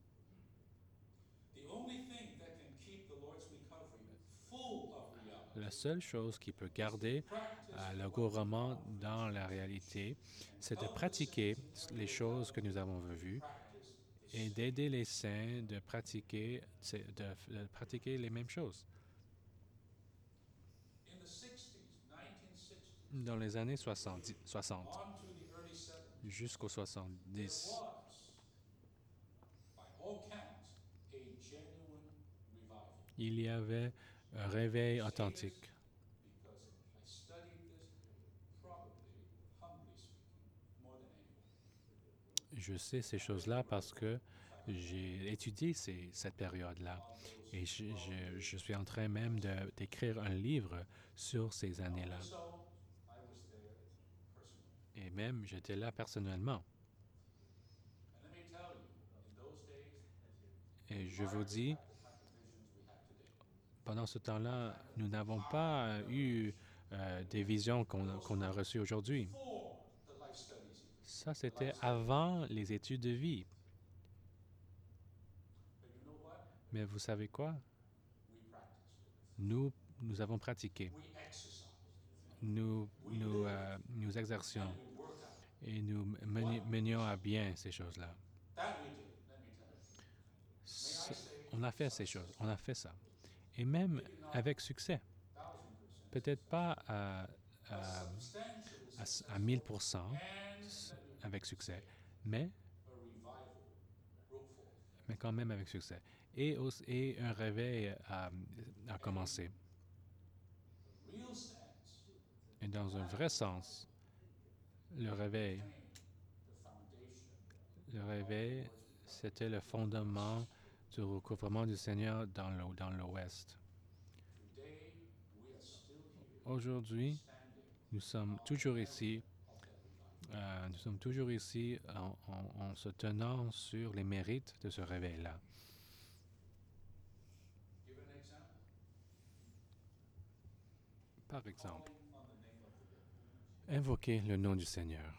Speaker 1: La seule chose qui peut garder euh, le gouvernement dans la réalité, c'est de pratiquer les choses que nous avons vues et d'aider les saints de pratiquer, de, de pratiquer les mêmes choses. Dans les années soixante, jusqu'aux soixante-dix, il y avait un réveil authentique. Je sais ces choses-là parce que j'ai étudié ces, cette période-là et je, je, je suis en train même de, d'écrire un livre sur ces années-là. Et même, j'étais là personnellement. Et je vous dis, pendant ce temps-là, nous n'avons pas eu euh, des visions qu'on, qu'on a reçues aujourd'hui. Ça, c'était avant les études de vie. Mais vous savez quoi? Nous, nous avons pratiqué. Nous, nous, euh, nous exercions et nous menions à bien ces choses-là. On a fait ces choses, on a fait ça. Et même avec succès. Peut-être pas à, à, à, à mille pour cent avec succès, mais, mais quand même avec succès. Et, aussi, et un réveil a, a commencé. Et dans un vrai sens, le réveil, le réveil, c'était le fondement du recouvrement du Seigneur dans, le, dans l'Ouest. Aujourd'hui, nous sommes toujours ici, euh, nous sommes toujours ici en, en, en se tenant sur les mérites de ce réveil-là. Par exemple, invoquer le nom du Seigneur.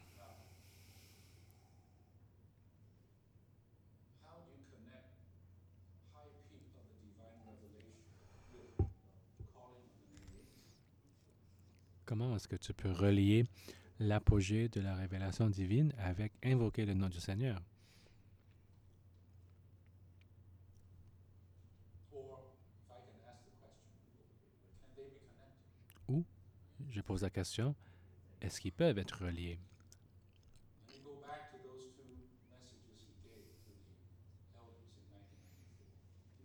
Speaker 1: Comment est-ce que tu peux relier l'apogée de la révélation divine avec invoquer le nom du Seigneur? Ou, je pose la question, est-ce qu'ils peuvent être reliés?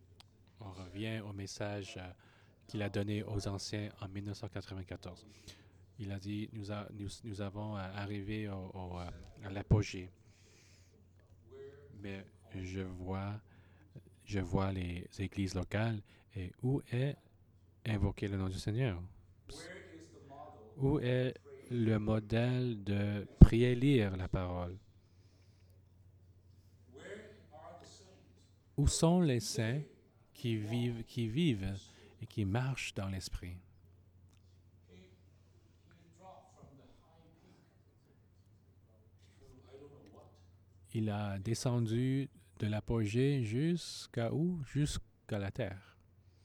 Speaker 1: On revient au message euh, qu'il a donné aux anciens en mille neuf cent quatre-vingt-quatorze. Il a dit, nous, a- nous, nous avons euh, arrivé au- au, euh, à l'apogée. Mais je vois, je vois les églises locales et où est invoqué le nom du Seigneur? Où est le modèle de prier lire la parole? Où sont les saints qui vivent, qui vivent et qui marchent dans l'esprit? Il a descendu de l'apogée jusqu'à où? Jusqu'à la terre.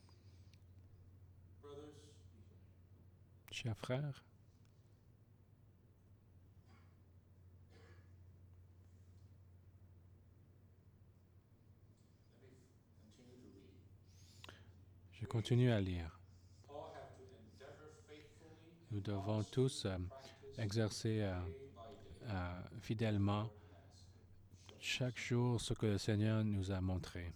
Speaker 1: Chers frères, je continue à lire. Nous devons tous euh, exercer euh, euh, fidèlement chaque jour ce que le Seigneur nous a montré.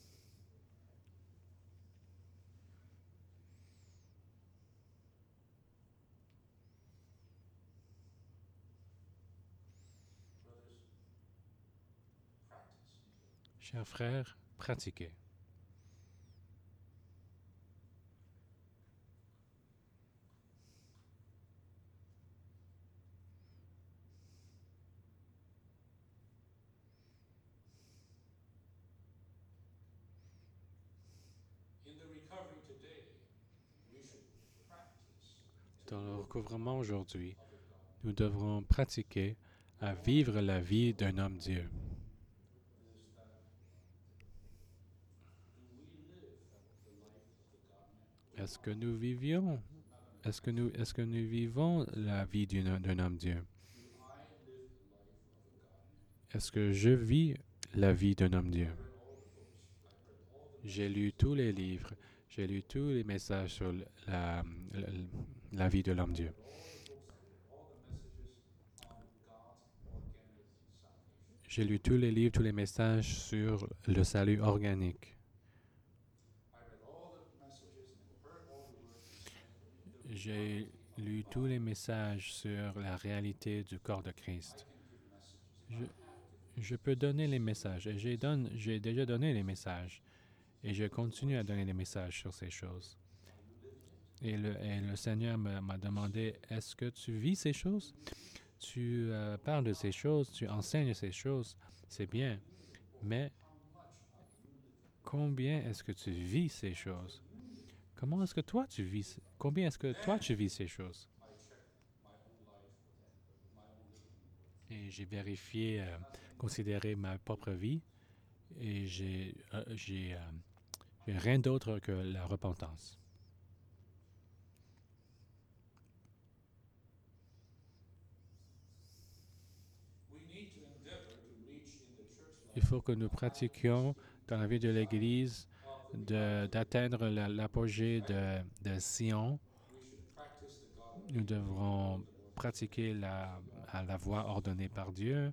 Speaker 1: Chers frères, pratiquez. Dans le recouvrement aujourd'hui, nous devrons pratiquer à vivre la vie d'un homme-Dieu. Est-ce que nous vivions, est-ce que nous, est-ce que nous vivons la vie d'un, d'un homme-Dieu? Est-ce que je vis la vie d'un homme-Dieu? J'ai lu tous les livres, j'ai lu tous les messages sur la, la, la vie de l'homme-Dieu. J'ai lu tous les livres, tous les messages sur le salut organique. J'ai lu tous les messages sur la réalité du corps de Christ. Je, je peux donner les messages et j'ai, donne, j'ai déjà donné les messages et je continue à donner les messages sur ces choses. Et le, et le Seigneur m'a, m'a demandé, est-ce que tu vis ces choses? Tu euh, parles de ces choses, tu enseignes ces choses, c'est bien, mais combien est-ce que tu vis ces choses? Comment est-ce que toi tu vis? Combien est-ce que toi tu vis ces choses? Et j'ai vérifié, euh, considéré ma propre vie et j'ai, euh, j'ai, euh, j'ai rien d'autre que la repentance. Il faut que nous pratiquions dans la vie de l'Église de, d'atteindre la, l'apogée de, de Sion. Nous devrons pratiquer la, la voie ordonnée par Dieu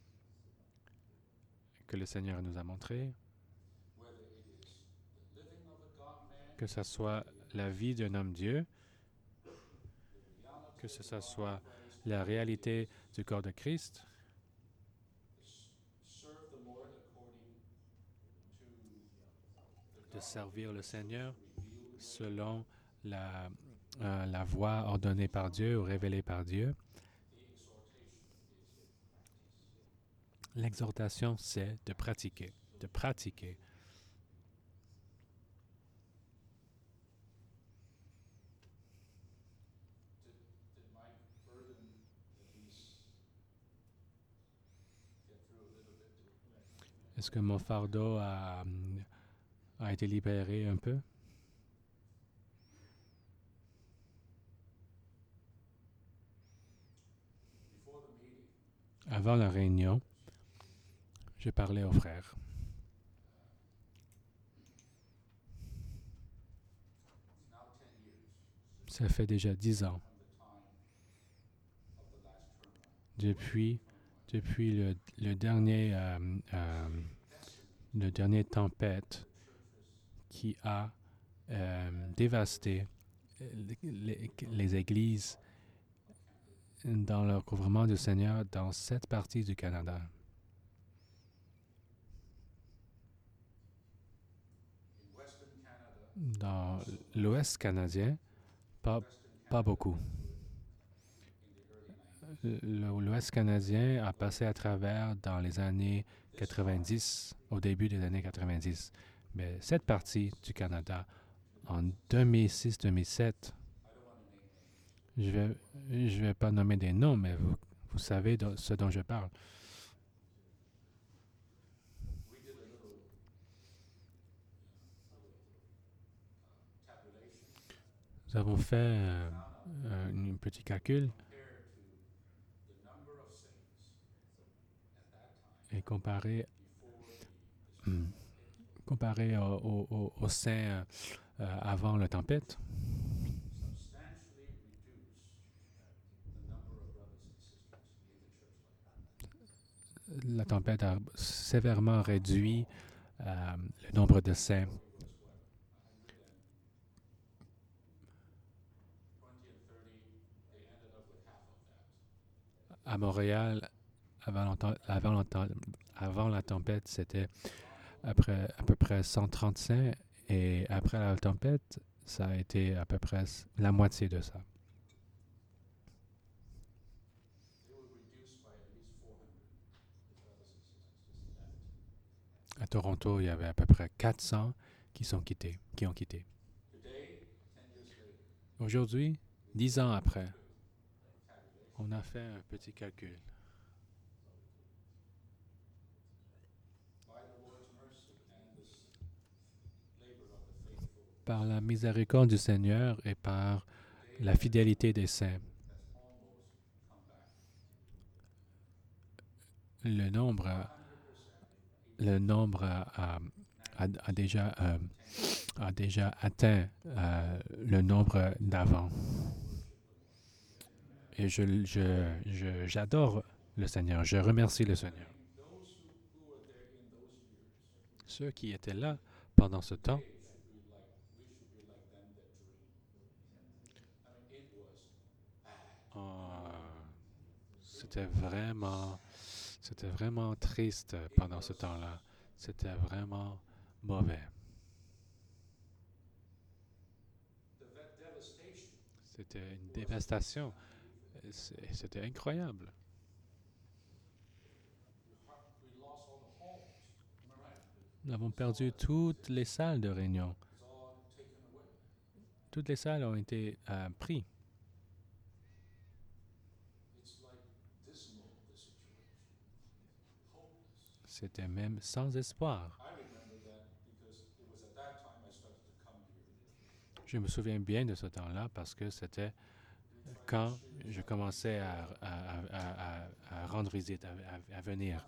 Speaker 1: que le Seigneur nous a montrée, que ce soit la vie d'un homme-Dieu, que ce soit la réalité du corps de Christ, de servir le Seigneur selon la, euh, la voie ordonnée par Dieu ou révélée par Dieu. L'exhortation, c'est de pratiquer, de pratiquer. Est-ce que mon fardeau a, a été libéré un peu? Avant la réunion, je parlais aux frères. Ça fait déjà dix ans depuis, depuis le, le dernier, euh, euh, le dernier tempête qui a euh, dévasté les, les, les églises dans le recouvrement du Seigneur dans cette partie du Canada. Dans l'Ouest canadien, pas, pas beaucoup. L'Ouest canadien a passé à travers dans les années quatre-vingt-dix, au début des années quatre-vingt-dix. Mais cette partie du Canada, en deux mille six deux mille sept, je ne vais, je vais pas nommer des noms, mais vous, vous savez de ce dont je parle. Nous avons fait euh, un petit calcul et comparé, hum, comparé au, au, au, au sein euh, avant la tempête, la tempête a sévèrement réduit euh, le nombre de saints. À Montréal, avant, avant, avant la tempête, c'était après, à peu près cent trente-cinq et après la tempête, ça a été à peu près la moitié de ça. À Toronto, il y avait à peu près quatre cents qui sont quittés, qui ont quitté. Aujourd'hui, dix ans après, on a fait un petit calcul. Par la miséricorde du Seigneur et par la fidélité des saints, le nombre, le nombre a, a, a déjà, euh, a déjà atteint euh, le nombre d'avant. Et je, je, je, j'adore le Seigneur, je remercie le Seigneur. Ceux qui étaient là pendant ce temps, oh, c'était vraiment, c'était vraiment triste pendant ce temps-là. C'était vraiment mauvais. C'était une dévastation. C'était incroyable. Nous avons perdu toutes les salles de réunion. Toutes les salles ont été euh, prises. C'était même sans espoir. Je me souviens bien de ce temps-là parce que c'était quand je commençais à, à, à, à, à rendre visite, à, à venir.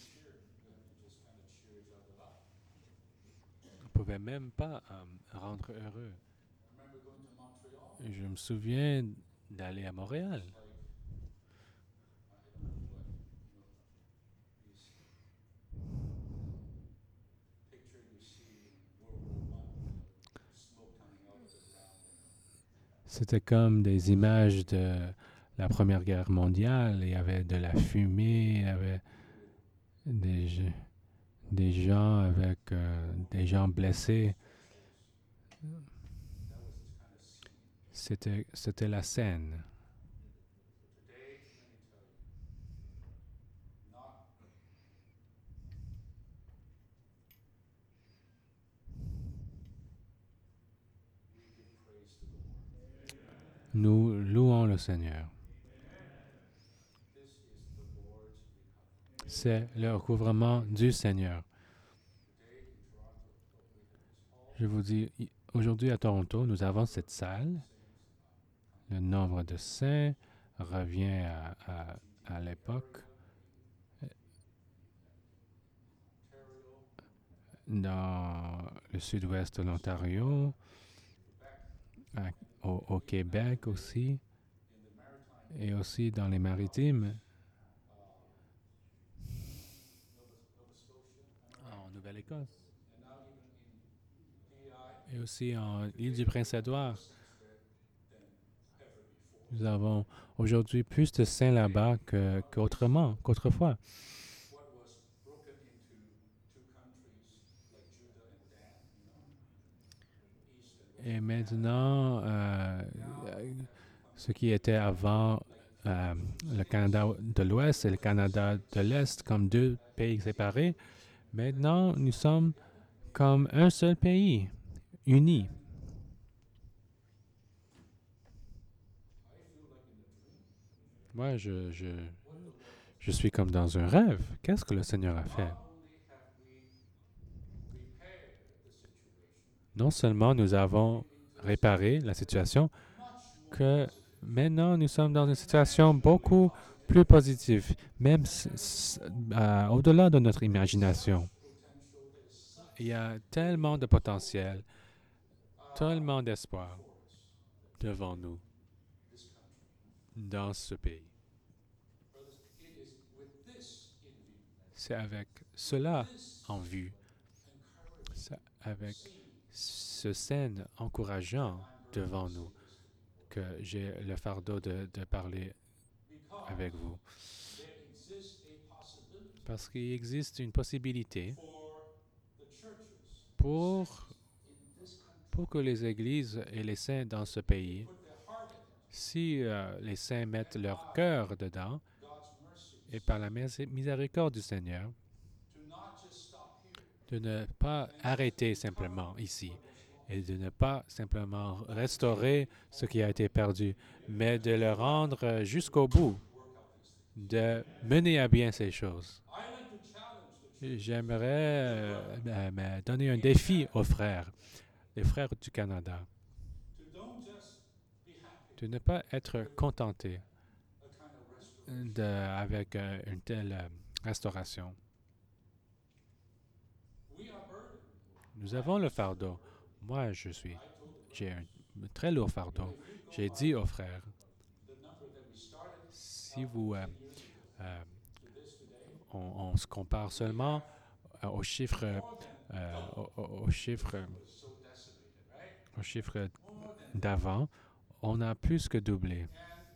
Speaker 1: On ne pouvait même pas euh, rendre heureux. Je me souviens d'aller à Montréal. C'était comme des images de la Première Guerre mondiale. Il y avait de la fumée, il y avait des, des gens avec euh, des gens blessés. C'était, c'était la scène. Nous louons le Seigneur. C'est le recouvrement du Seigneur. Je vous dis, aujourd'hui à Toronto, nous avons cette salle. Le nombre de saints revient à, à, à l'époque. Dans le sud-ouest de l'Ontario, à, au, au Québec aussi, et aussi dans les maritimes, en Nouvelle-Écosse, et aussi en île du Prince-Édouard. Nous avons aujourd'hui plus de saints là-bas que, qu'autrement, qu'autrefois. Et maintenant, euh, ce qui était avant euh, le Canada de l'Ouest et le Canada de l'Est comme deux pays séparés, maintenant nous sommes comme un seul pays, uni. Moi, je, je, je suis comme dans un rêve. Qu'est-ce que le Seigneur a fait? Non seulement nous avons réparé la situation, que maintenant nous sommes dans une situation beaucoup plus positive, même s- s- euh, au-delà de notre imagination. Il y a tellement de potentiel, tellement d'espoir devant nous dans ce pays. C'est avec cela en vue, c'est avec ce scène encourageant devant nous que j'ai le fardeau de, de parler avec vous. Parce qu'il existe une possibilité pour, pour que les églises et les saints dans ce pays, si euh, les saints mettent leur cœur dedans, et par la miséricorde du Seigneur, de ne pas arrêter simplement ici et de ne pas simplement restaurer ce qui a été perdu, mais de le rendre jusqu'au bout, de mener à bien ces choses. J'aimerais euh, euh, donner un défi aux frères, les frères du Canada, de ne pas être contentés de, avec euh, une telle euh, restauration. Nous avons le fardeau. Moi, je suis, j'ai un très lourd fardeau. J'ai dit aux frères, si vous, euh, euh, on, on se compare seulement euh, aux chiffres, euh, aux, aux chiffres, aux chiffres d'avant, on a plus que doublé.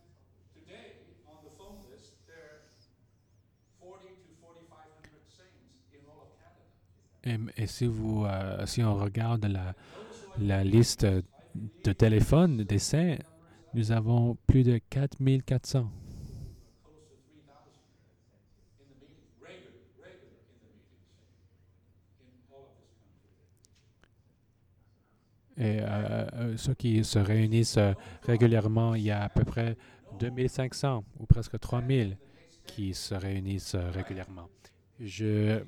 Speaker 1: Et, et si vous, euh, si on regarde la, la liste de téléphones des saints, nous avons plus de quatre mille quatre cents. Et euh, euh, ceux qui se réunissent euh, régulièrement, il y a à peu près deux mille cinq cents ou presque trois mille qui se réunissent euh, régulièrement. Je,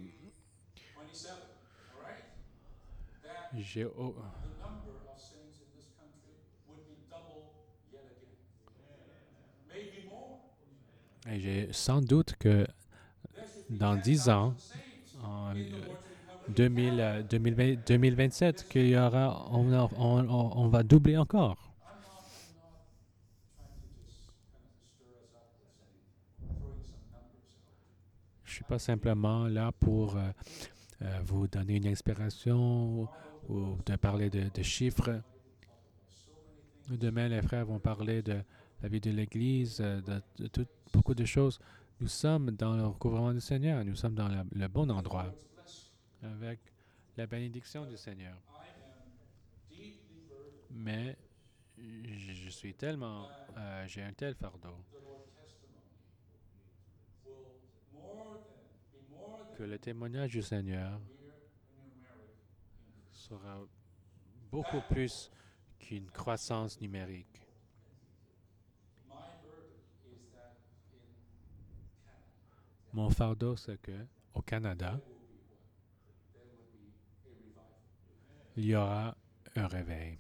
Speaker 1: j'ai, oh, et j'ai sans doute que dans dix ans, en euh, deux mille, euh, deux mille vingt, deux mille vingt-sept, qu'il y aura, on, a- on- on- on va doubler encore. Je ne suis pas simplement là pour euh, euh, vous donner une inspiration ou de parler de, de chiffres. Demain, les frères vont parler de la vie de l'Église, euh, de, de tout- beaucoup de choses. Nous sommes dans le recouvrement du Seigneur. Nous sommes dans la- le bon endroit avec la bénédiction du Seigneur. Mais je, je suis tellement, euh, j'ai un tel fardeau que le témoignage du Seigneur sera beaucoup plus qu'une croissance numérique. Mon fardeau, c'est que au Canada, il y aura un réveil.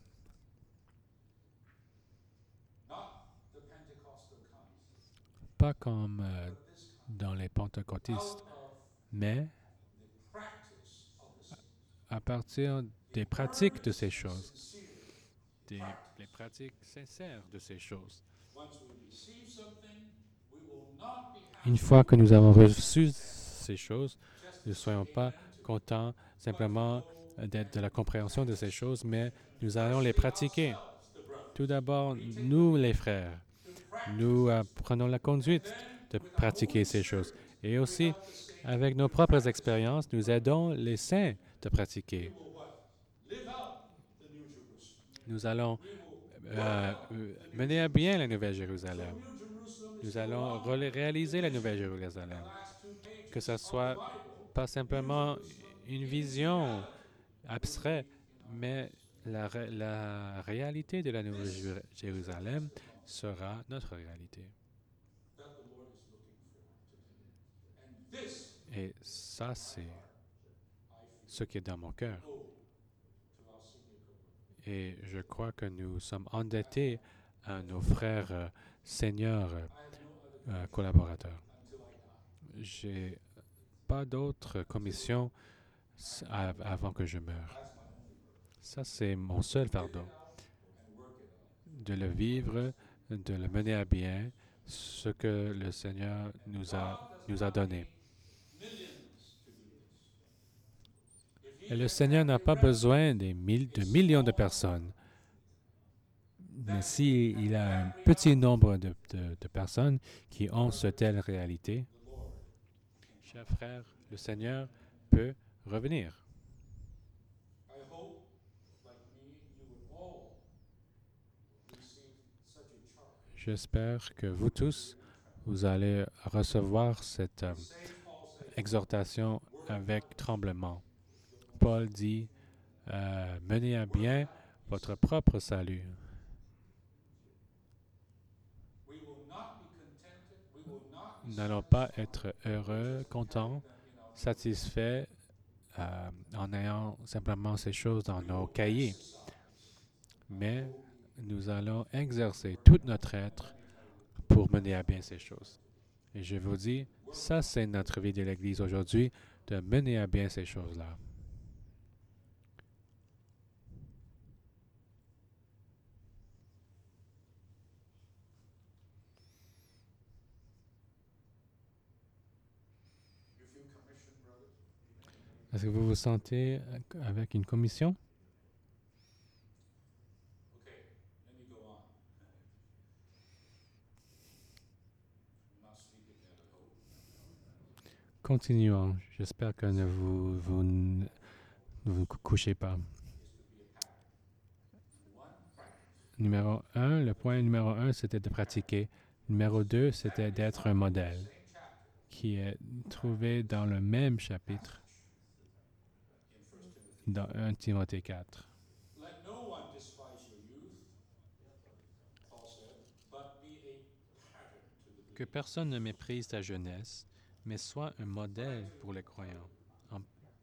Speaker 1: Pas comme euh, dans les pentecôtistes, mais à partir des pratiques de ces choses, des les pratiques sincères de ces choses. Une fois que nous avons reçu ces choses, ne soyons pas contents simplement d'être de la compréhension de ces choses, mais nous allons les pratiquer. Tout d'abord, nous les frères, nous euh, prenons la conduite de pratiquer ces choses. Et aussi, avec nos propres expériences, nous aidons les saints de pratiquer. Nous allons euh, euh, mener à bien la Nouvelle Jérusalem. Nous allons réaliser la Nouvelle Jérusalem. Que ce soit pas simplement une vision abstraite, mais la, ré la réalité de la Nouvelle Jérusalem sera notre réalité. Et ça, c'est ce qui est dans mon cœur. Et je crois que nous sommes endettés à nos frères euh, seigneurs euh, collaborateurs. J'ai pas d'autres commissions avant que je meure. Ça, c'est mon seul fardeau. De le vivre, de le mener à bien, ce que le Seigneur nous a, nous a donné. Et le Seigneur n'a pas besoin des mille, de millions de personnes. Mais s'il y a un petit nombre de, de, de personnes qui ont cette telle réalité, chers frères, le Seigneur peut revenir. J'espère que vous tous, vous allez recevoir cette euh, exhortation avec tremblement. Paul dit, euh, menez à bien votre propre salut. Nous n'allons pas être heureux, contents, satisfaits euh, en ayant simplement ces choses dans nos cahiers. Mais nous allons exercer tout notre être pour mener à bien ces choses. Et je vous dis, ça c'est notre vie de l'Église aujourd'hui, de mener à bien ces choses-là. Est-ce que vous vous sentez avec une commission? Continuons. J'espère que ne vous, vous ne vous couchez pas. Numéro un, le point numéro un, c'était de pratiquer. Numéro deux, c'était d'être un modèle, qui est trouvé dans le même chapitre, dans un Timothée quatre. Que personne ne méprise ta jeunesse, mais sois un modèle pour les croyants. En...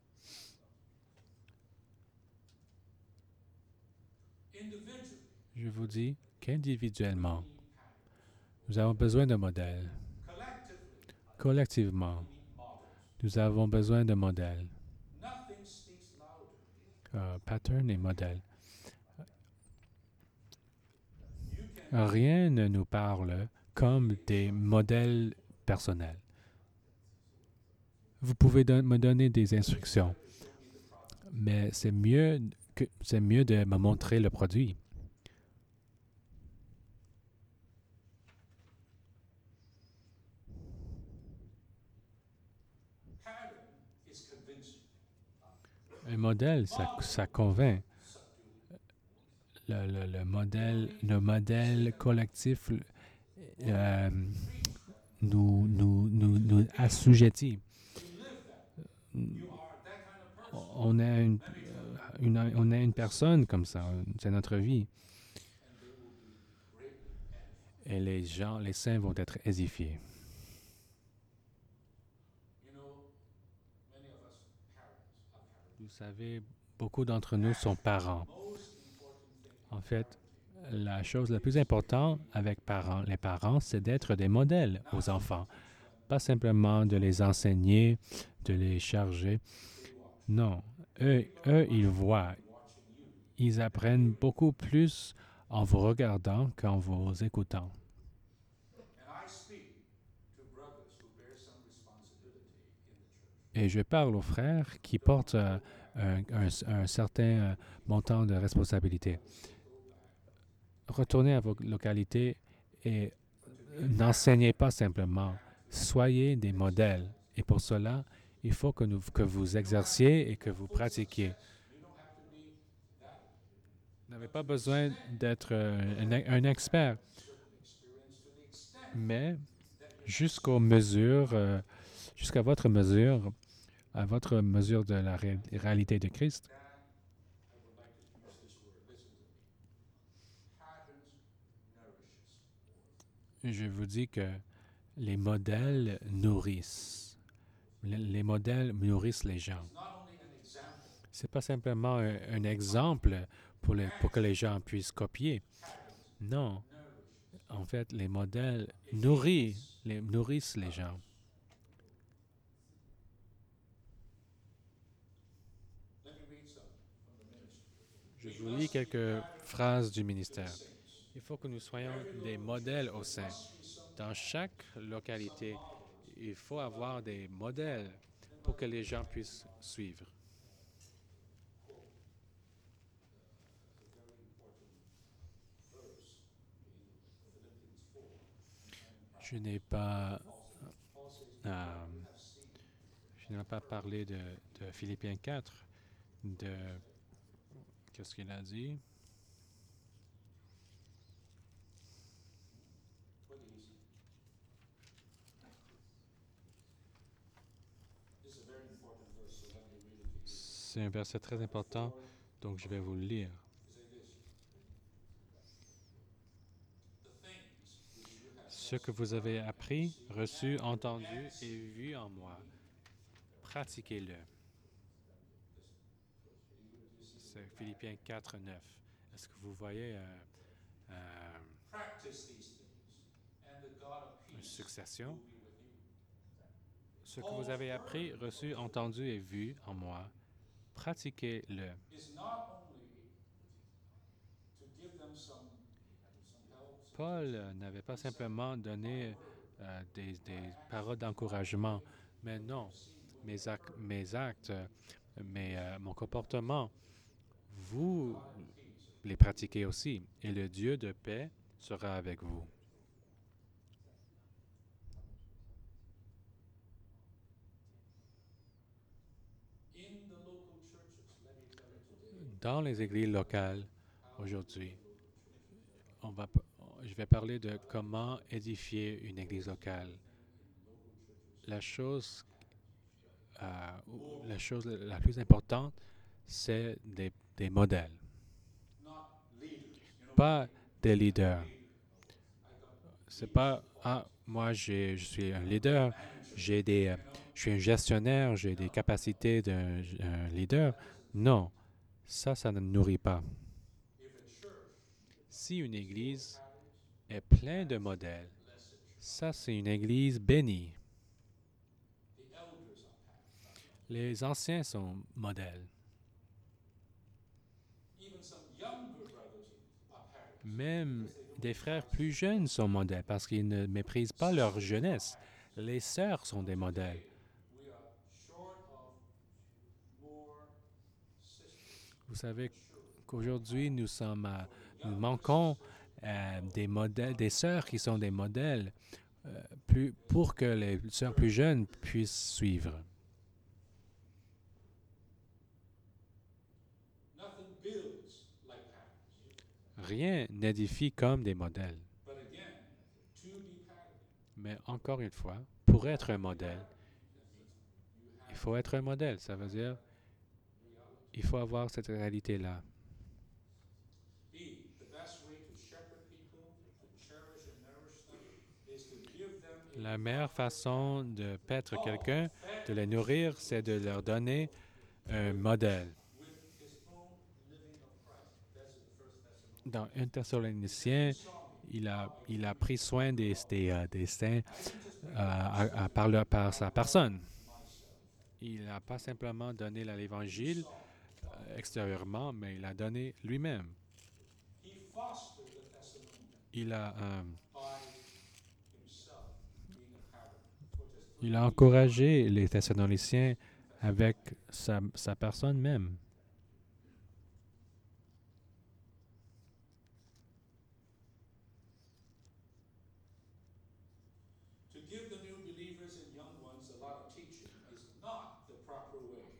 Speaker 1: Je vous dis qu'individuellement, nous avons besoin de modèles. Collectivement, nous avons besoin de modèles. Uh, pattern et modèle. Rien ne nous parle comme des modèles personnels. Vous pouvez don- me donner des instructions, mais c'est mieux, que, c'est mieux de me montrer le produit. Un modèle, ça, ça convainc. Le, le, le modèle, le modèle collectif euh, nous, nous, nous, nous assujettit. On a une, une, on a une personne comme ça, c'est notre vie. Et les gens, les saints vont être édifiés. Vous savez, beaucoup d'entre nous sont parents. En fait, la chose la plus importante avec parents, les parents, c'est d'être des modèles aux enfants. Pas simplement de les enseigner, de les charger. Non, eux, eux, ils voient. Ils apprennent beaucoup plus en vous regardant qu'en vous écoutant. Et je parle aux frères qui portent euh, un, un, un certain euh, montant de responsabilité. Retournez à vos localités et n'enseignez pas simplement, soyez des modèles. Et pour cela, il faut que, nous, que vous exerciez et que vous pratiquiez. Vous n'avez pas besoin d'être un, un expert, mais jusqu'aux mesures, euh, jusqu'à votre mesure, à votre mesure de la ré réalité de Christ. Je vous dis que les modèles nourrissent. Les, les modèles nourrissent les gens. Ce n'est pas simplement un, un exemple pour, les, pour que les gens puissent copier. Non. En fait, les modèles nourrissent les, nourrissent les gens. Je vous lis quelques phrases du ministère. Il faut que nous soyons des modèles au sein. Dans chaque localité, il faut avoir des modèles pour que les gens puissent suivre. Je n'ai pas, euh, je n'ai pas parlé de, de Philippiens quatre, de qu'est-ce qu'il a dit. C'est un verset très important, donc je vais vous le lire. Ce que vous avez appris, reçu, entendu et vu en moi, pratiquez-le. C'est Philippiens quatre, neuf. Est-ce que vous voyez euh, euh, une succession? Ce que vous avez appris, reçu, entendu et vu en moi, pratiquez-le. Paul n'avait pas simplement donné euh, des, des paroles d'encouragement, mais non, mes, ac mes actes, mes, euh, mon comportement, vous les pratiquez aussi, et le Dieu de paix sera avec vous. Dans les églises locales, aujourd'hui, on va, je vais parler de comment édifier une église locale. La chose, euh, la chose la plus importante, c'est des, des modèles, pas des leaders. C'est pas ah moi je suis un leader, j'ai des, euh, je suis un gestionnaire, j'ai des capacités d'un leader. Non, ça, ça ne nourrit pas. Si une église est pleine de modèles, ça c'est une église bénie. Les anciens sont modèles. Même des frères plus jeunes sont modèles parce qu'ils ne méprisent pas leur jeunesse. Les sœurs sont des modèles. Vous savez qu'aujourd'hui, nous sommes, à, nous manquons euh, des modèles, des sœurs qui sont des modèles euh, plus, pour que les sœurs plus jeunes puissent suivre. Rien n'édifie comme des modèles. Mais encore une fois, pour être un modèle, il faut être un modèle. Ça veut dire il faut avoir cette réalité-là. La meilleure façon de paître quelqu'un, de les nourrir, c'est de leur donner un modèle. Dans un Thessalonicien, il a, il a pris soin des, des, des saints euh, à, à, par, leur, par sa personne. Il n'a pas simplement donné l'Évangile euh, extérieurement, mais il a donné lui-même. Il a, euh, il a encouragé les Thessaloniciens avec sa, sa personne même.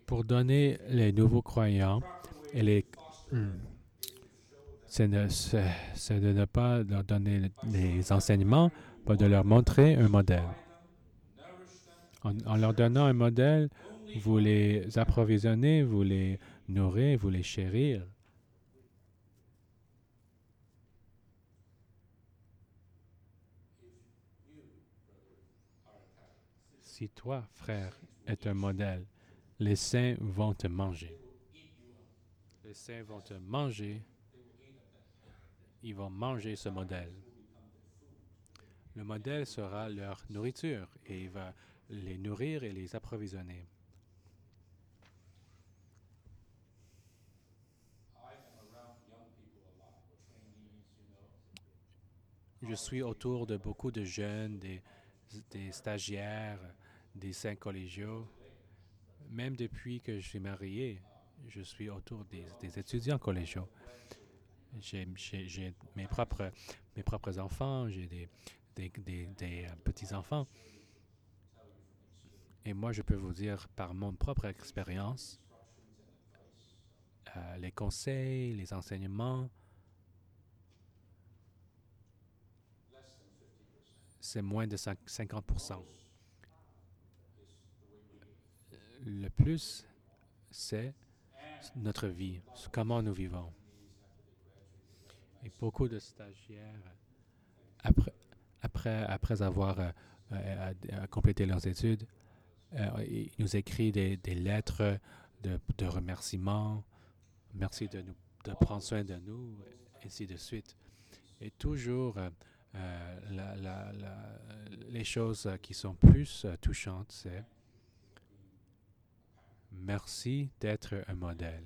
Speaker 1: pour donner les nouveaux croyants et les... Hmm. C'est de, c'est- c'est de ne pas leur donner les enseignements, pas de leur montrer un modèle. En, en leur donnant un modèle, vous les approvisionnez, vous les nourrez, vous les chérir. Si toi, frère, es un modèle, les saints vont te manger. Les saints vont te manger, ils vont manger ce modèle. Le modèle sera leur nourriture et il va les nourrir et les approvisionner. Je suis autour de beaucoup de jeunes, des, des stagiaires, des saints collégiaux. Même depuis que je suis marié, je suis autour des, des étudiants collégiaux. J'ai, j'ai- j'ai mes propres, mes propres enfants, j'ai des, des, des- des, euh, petits-enfants. Et moi, je peux vous dire par mon propre expérience, euh, les conseils, les enseignements, c'est moins de cinquante pour cent. Le plus, c'est notre vie, comment nous vivons. Et beaucoup de stagiaires, après, après, après avoir euh, euh, euh, complété leurs études, euh, ils nous écrivent des, des lettres de, de remerciements. Merci de, nous, de prendre soin de nous, et ainsi de suite. Et toujours, euh, euh, la, la, la, les choses qui sont plus euh, touchantes, c'est merci d'être un modèle.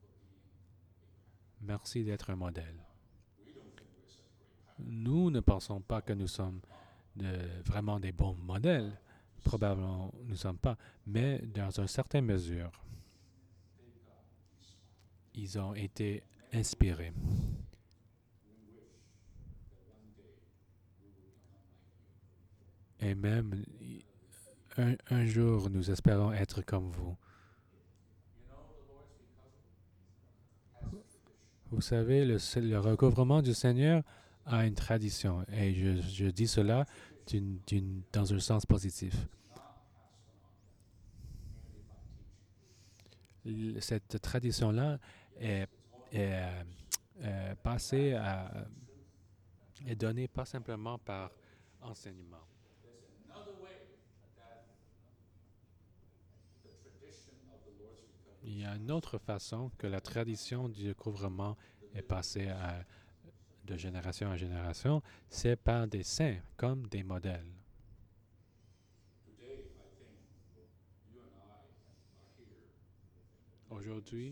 Speaker 1: Merci d'être un modèle. Nous ne pensons pas que nous sommes de, vraiment des bons modèles. Probablement, nous ne sommes pas. Mais dans une certaine mesure, ils ont été inspirés. Et même, un, un jour, nous espérons être comme vous. Vous savez, le, le recouvrement du Seigneur a une tradition. Et je, je dis cela d'une, d'une, dans un sens positif. Cette tradition-là est, est euh, euh, passée à, est donnée pas simplement par enseignement. Il y a une autre façon que la tradition du recouvrement est passée à, de génération en génération, c'est par des saints comme des modèles. Aujourd'hui,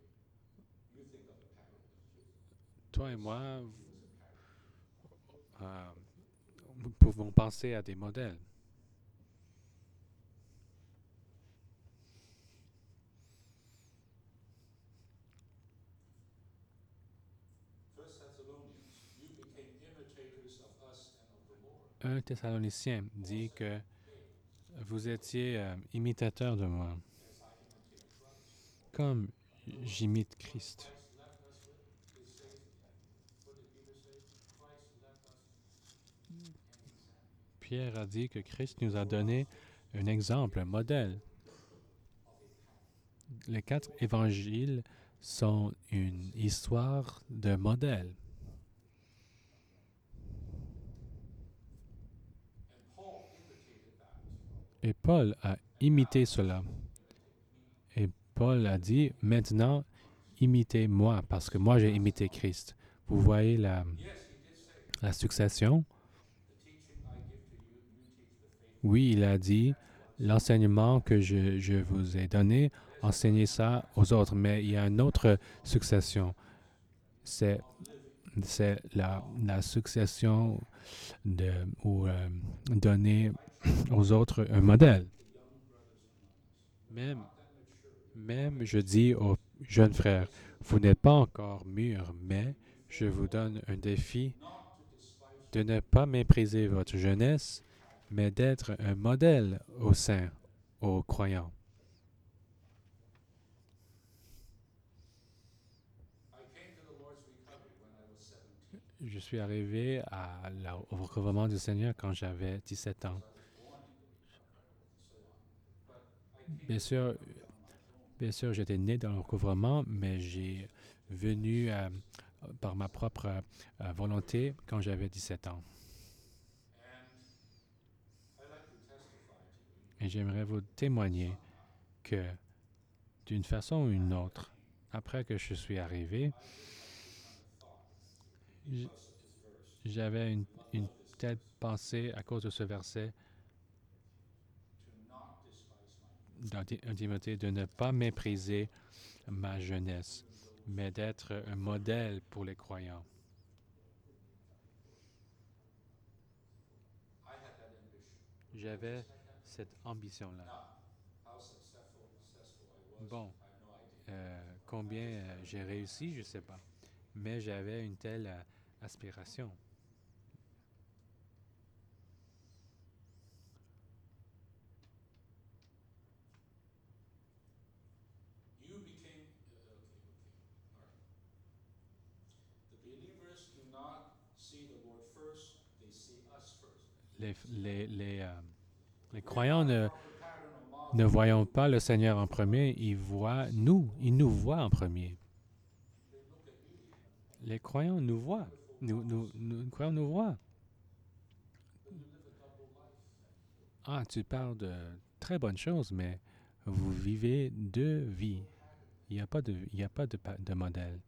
Speaker 1: toi et moi, euh, nous pouvons penser à des modèles. Un Thessalonicien dit que vous étiez euh, imitateur de moi, comme j'imite Christ. Pierre a dit que Christ nous a donné un exemple, un modèle. Les quatre évangiles sont une histoire de modèle. Et Paul a imité cela. Et Paul a dit, maintenant, imitez-moi, parce que moi j'ai imité Christ. Vous voyez la, la succession? Oui, il a dit, l'enseignement que je, je vous ai donné, enseignez ça aux autres. Mais il y a une autre succession. C'est, c'est la, la succession de, ou euh, donner aux autres un modèle. Même, même je dis aux jeunes frères, vous n'êtes pas encore mûrs, mais je vous donne un défi de ne pas mépriser votre jeunesse, mais d'être un modèle aux saints, aux croyants. Je suis arrivé à la- au recouvrement du Seigneur quand j'avais dix-sept ans. Bien sûr, bien sûr, j'étais né dans le recouvrement, mais j'ai venu euh, par ma propre euh, volonté quand j'avais dix-sept ans. Et j'aimerais vous témoigner que, d'une façon ou une autre, après que je suis arrivé, j- j'avais une, une telle pensée à cause de ce verset dans Ti- en Timothée de ne pas mépriser ma jeunesse, mais d'être un modèle pour les croyants. J'avais cette ambition-là. Bon, euh, combien euh, j'ai réussi, je ne sais pas, mais j'avais une telle euh, aspiration.
Speaker 2: You became, uh, okay, okay, all right. The believers do not see the Lord first, they see us first.
Speaker 1: Les, les, les, euh, les
Speaker 2: If we're
Speaker 1: croyants
Speaker 2: not a
Speaker 1: ne,
Speaker 2: proper pattern or
Speaker 1: ne
Speaker 2: model,
Speaker 1: voyons pas le Seigneur en premier, ils voient nous, ils nous voient en premier.
Speaker 2: they look at you and
Speaker 1: Les croyants nous voient,
Speaker 2: wonderful
Speaker 1: nous, nous,
Speaker 2: promise,
Speaker 1: nous, les croyants nous voient.
Speaker 2: but you live a double life.
Speaker 1: Ah, tu parles de très bonnes choses, mais vous vivez deux vies.
Speaker 2: No pattern.
Speaker 1: Il n'y a pas de, il y a pas de, pa- de modèle.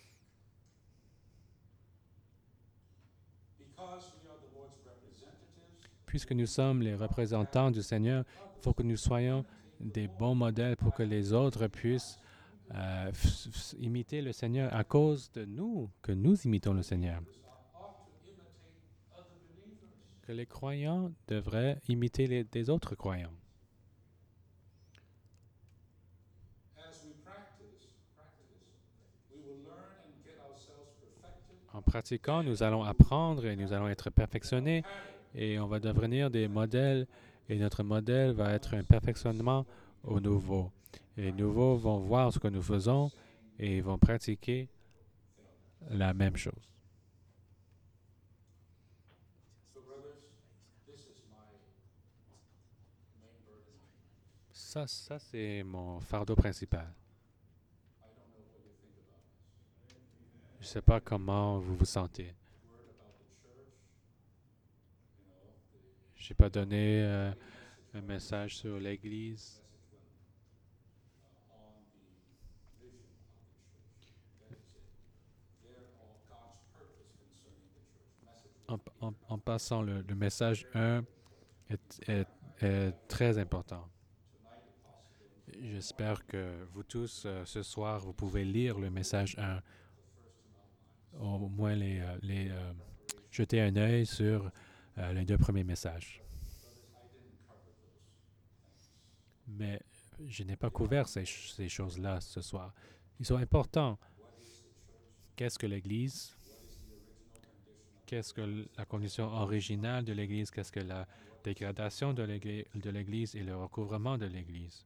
Speaker 2: Because we are the Lord's representatives,
Speaker 1: Puisque nous sommes les représentants du Seigneur, il faut que nous soyons des bons modèles pour que les autres puissent euh, f- f- imiter le Seigneur à cause de nous, que nous imitons le Seigneur.
Speaker 2: believers are ought to imitate other believers.
Speaker 1: Que les croyants devraient imiter les, des autres croyants.
Speaker 2: As we practice, practice, we will learn and get ourselves perfected.
Speaker 1: En pratiquant, nous allons apprendre et nous allons être perfectionnés
Speaker 2: Pattern
Speaker 1: et on va devenir des modèles et notre modèle va être un perfectionnement au nouveau. Et les nouveaux vont voir ce que nous faisons et vont pratiquer
Speaker 2: thing.
Speaker 1: la même chose.
Speaker 2: So, brothers, this is my main burden.
Speaker 1: Ça, ça c'est mon fardeau principal.
Speaker 2: I don't know what you think about this.
Speaker 1: Je ne sais pas comment vous vous sentez.
Speaker 2: Word about the church, you know, the
Speaker 1: Je n'ai pas donné euh,
Speaker 2: message
Speaker 1: un
Speaker 2: went,
Speaker 1: message sur l'Église.
Speaker 2: message went uh, on the vision of the church. That is it. There all God's purpose concerning the church. Message
Speaker 1: En,
Speaker 2: one.
Speaker 1: en- en passant, le, le message un est, est- est très important.
Speaker 2: Tonight, if possible,
Speaker 1: J'espère que vous tous, euh, ce soir, vous pouvez lire le message un,
Speaker 2: the first two outlines.
Speaker 1: au moins les, euh, les, euh, jeter un œil sur euh, les deux premiers messages.
Speaker 2: Brothers, I didn't cover those things.
Speaker 1: Mais je n'ai pas couvert ces, ch- ces choses-là ce soir. Ils sont importants.
Speaker 2: What is the church?
Speaker 1: Qu'est-ce que l'Église?
Speaker 2: What is the original condition of
Speaker 1: Qu'est-ce que la condition originale de l'Église? Qu'est-ce que la dégradation de l'Église de l'Église et le recouvrement de l'Église?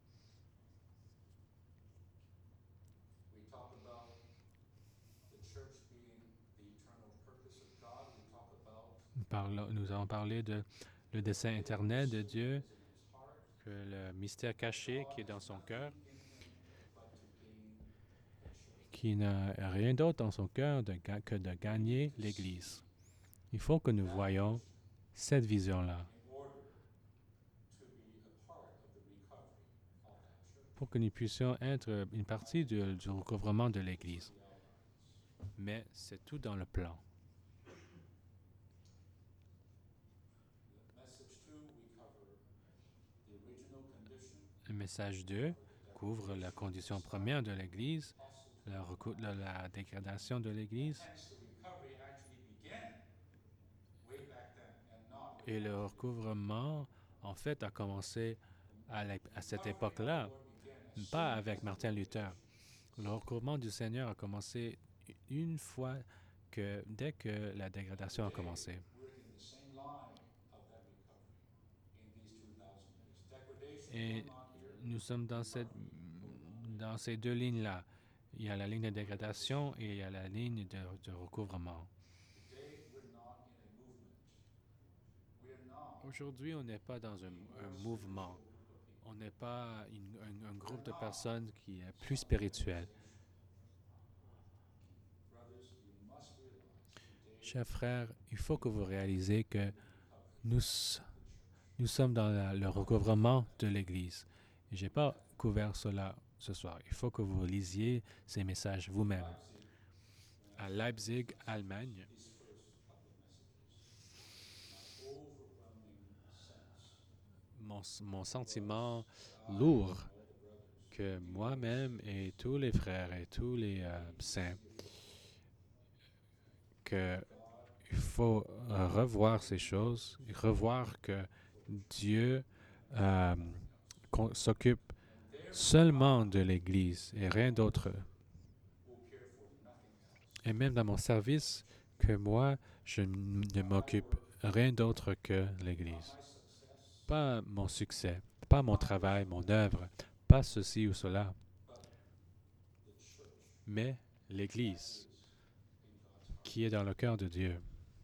Speaker 2: We talk about the church being the eternal purpose of God. We talk about
Speaker 1: Parlo- nous avons parlé de le dessein éternel de Dieu,
Speaker 2: is in his heart,
Speaker 1: que le mystère caché qui est dans son cœur,
Speaker 2: in him, but to gain the church.
Speaker 1: qui n'a rien d'autre dans son cœur de ga- que de gagner l'Église. Il faut que nous voyions cette vision-là
Speaker 2: In order to be a part of the recovery of that church.
Speaker 1: pour que nous puissions être une partie du, du recouvrement de l'Église.
Speaker 2: The outlines.
Speaker 1: Mais c'est tout dans le plan.
Speaker 2: The message two, we cover the original condition,
Speaker 1: Le message deux couvre la condition première de l'Église, la, recou- la- la dégradation de l'Église
Speaker 2: hence the recovery actually began way back then and not with
Speaker 1: et le recouvrement, en fait, a commencé à, la- à cette époque-là,
Speaker 2: Lord began as
Speaker 1: pas avec Martin Luther. Le recouvrement du Seigneur a commencé une fois que, dès que la dégradation a commencé.
Speaker 2: we're in the same line of that recovery in these two thousand years. Degradation
Speaker 1: Et
Speaker 2: going on here,
Speaker 1: nous sommes dans, cette, dans ces deux lignes-là. Il y a la ligne de dégradation et il y a la ligne de, de recouvrement.
Speaker 2: the
Speaker 1: Aujourd'hui, on n'est pas dans un, un mouvement. On n'est pas une- un, un groupe de personnes qui est plus spirituel.
Speaker 2: Brothers, you must realize today
Speaker 1: Chers frères, il faut que vous réalisez que
Speaker 2: recovery
Speaker 1: nous, s- nous sommes dans la- le recouvrement de l'Église. Je n'ai pas couvert cela ce soir. Il faut que vous lisiez ces messages vous-même. À Leipzig, Allemagne,
Speaker 2: these first couple of messages. My overwhelming sense
Speaker 1: mon, s- mon sentiment lourd que moi-même et tous les frères et tous les euh, saints, que il faut euh, revoir ces choses, et revoir que Dieu euh, qu'on s'occupe seulement de l'Église et rien d'autre.
Speaker 2: will care for nothing else.
Speaker 1: Et même dans mon service, que moi, je n- ne m'occupe rien d'autre que l'Église.
Speaker 2: My success,
Speaker 1: Pas mon succès, pas mon travail, mon œuvre, pas ceci ou cela,
Speaker 2: the church
Speaker 1: mais l'Église
Speaker 2: in God's heart.
Speaker 1: qui est dans le cœur de Dieu.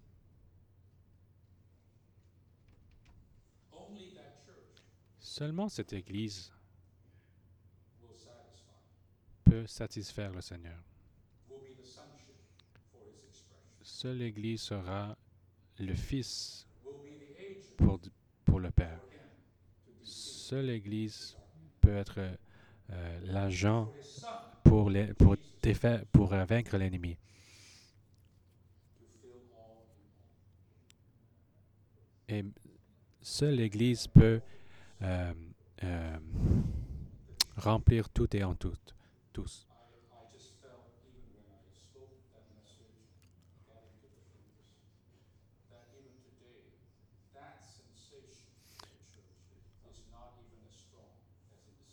Speaker 2: Only that church
Speaker 1: Seulement cette Église
Speaker 2: will satisfy,
Speaker 1: peut satisfaire le Seigneur.
Speaker 2: will be the sonship for his expression,
Speaker 1: Seule l'Église sera le Fils
Speaker 2: will be the agent
Speaker 1: pour, pour le Père.
Speaker 2: for him to defeat
Speaker 1: Seule l'Église peut être euh, l'agent
Speaker 2: for his son
Speaker 1: pour, les, pour, défaire, pour euh, vaincre l'ennemi.
Speaker 2: to fill all in all.
Speaker 1: Et seule l'Église peut euh, euh, remplir tout et en tout, tous.
Speaker 2: I, I just felt, even when I spoke that message, got into the fingers, that even today, that sensation in the church is not even as strong as in the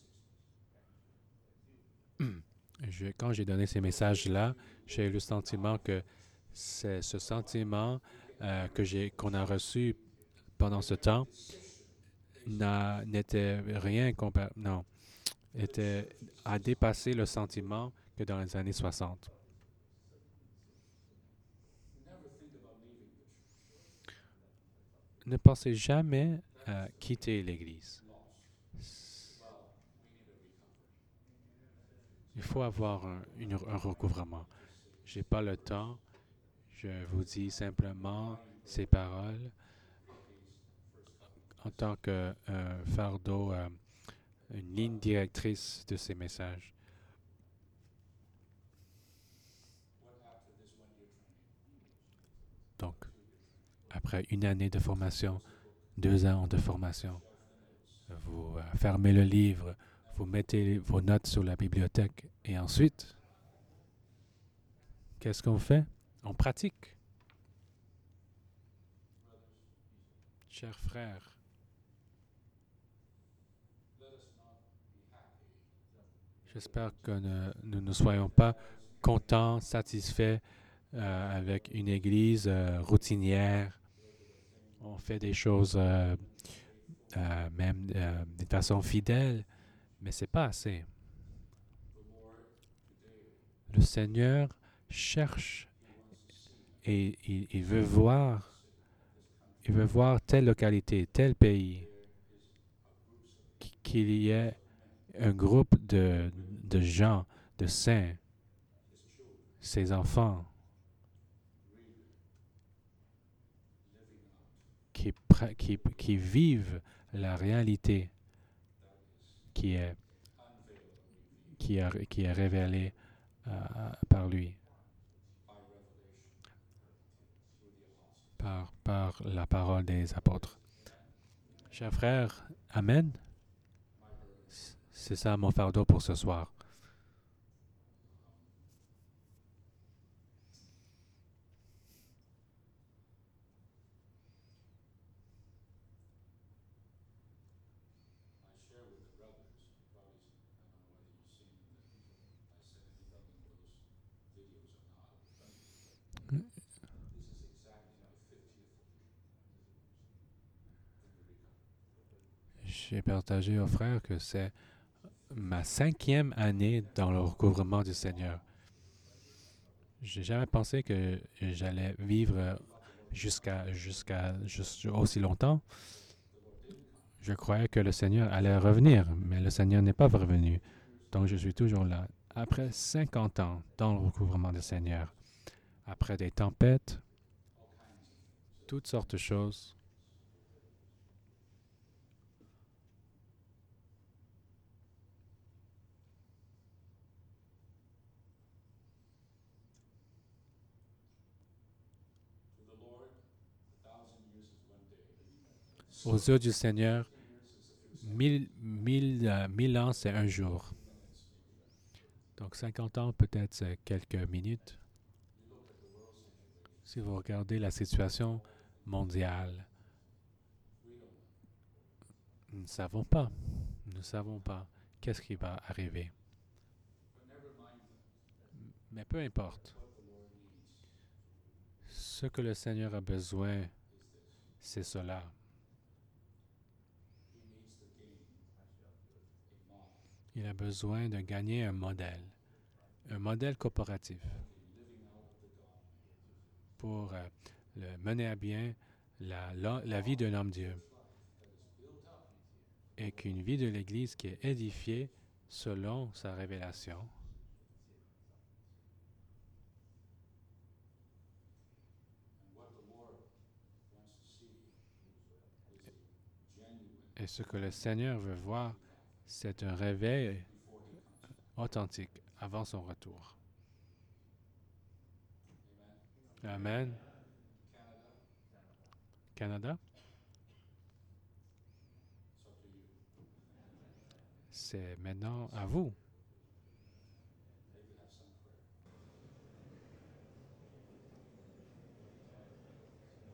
Speaker 2: sixties.
Speaker 1: Je- quand j'ai donné ces messages-là, j'ai eu le sentiment que c'est ce sentiment euh, que j'ai, qu'on a reçu pendant ce temps n'a- n'était rien comparé, non, était, a dépassé le sentiment que dans les années soixante.
Speaker 2: Never think about leaving the church.
Speaker 1: Ne pensez jamais à quitter l'Église.
Speaker 2: Lost. Well, we need a recovery.
Speaker 1: Il faut avoir un, une- un recouvrement. Je n'ai pas le temps. Je vous dis simplement ces paroles en tant que euh, fardeau, euh, une ligne directrice de ces messages.
Speaker 2: What after this one year training?
Speaker 1: Donc, après une année de formation, deux ans de formation, vous euh, fermez le livre, vous mettez vos notes sur la bibliothèque et ensuite, qu'est-ce qu'on fait? On pratique. Chers frères,
Speaker 2: Let us not be happy.
Speaker 1: j'espère que ne- nous ne soyons pas contents, satisfaits euh, avec une église euh, routinière. On fait des choses euh, euh, même euh, de façon fidèle, mais c'est pas assez.
Speaker 2: The Lord today,
Speaker 1: Le Seigneur cherche
Speaker 2: he wants to see
Speaker 1: et il, il veut voir, il veut voir telle localité, tel pays, qu- qu'il y ait un groupe de, de gens, de saints,
Speaker 2: his children
Speaker 1: ses enfants,
Speaker 2: really living out
Speaker 1: qui, pra- qui, qui vivent la réalité
Speaker 2: that is
Speaker 1: qui est,
Speaker 2: unveiled and revealed
Speaker 1: qui est, qui est révélée euh, par lui,
Speaker 2: by revelation through the apostles.
Speaker 1: par, par la parole des apôtres. Chers frères, Amen.
Speaker 2: My burden.
Speaker 1: C- C'est ça mon fardeau pour ce soir.
Speaker 2: I share with the brothers, brothers, I don't know whether you've seen that I said in developing those videos or not. But this is exactly my fiftieth in the recovery.
Speaker 1: J'ai partagé aux frères que c'est ma cinquième année dans le recouvrement du Seigneur. J'ai jamais pensé que j'allais vivre jusqu'à jusqu'à juste aussi longtemps, je croyais que le Seigneur allait revenir, mais le Seigneur n'est pas revenu. Donc je suis toujours là. Après cinquante ans dans le recouvrement du Seigneur, après des tempêtes, toutes sortes de choses,
Speaker 2: To the Lord, a thousand years is one day.
Speaker 1: aux yeux du Seigneur, mille, mille, euh, mille ans, c'est un jour. Donc cinquante ans, peut-être c'est quelques minutes. Si vous regardez la situation mondiale, nous ne savons pas. Nous ne savons pas qu'est-ce qui va arriver.
Speaker 2: But never mind that.
Speaker 1: Mais peu importe.
Speaker 2: What the Lord needs
Speaker 1: Ce que le Seigneur a besoin,
Speaker 2: is this.
Speaker 1: c'est cela.
Speaker 2: He needs to gain a model.
Speaker 1: Il a besoin de gagner un modèle, un modèle corporatif
Speaker 2: Living out of the God.
Speaker 1: pour euh, le mener à bien la, la, la vie d'un homme-dieu
Speaker 2: That is built up
Speaker 1: et qu'une vie de l'Église qui est édifiée selon sa révélation.
Speaker 2: and what the Lord wants to see is a genuine
Speaker 1: Et ce que le Seigneur veut voir, c'est un réveil
Speaker 2: before he comes.
Speaker 1: authentique avant son retour.
Speaker 2: Amen.
Speaker 1: Amen.
Speaker 2: Canada,
Speaker 1: Canada,
Speaker 2: it's up to you.
Speaker 1: c'est maintenant à vous.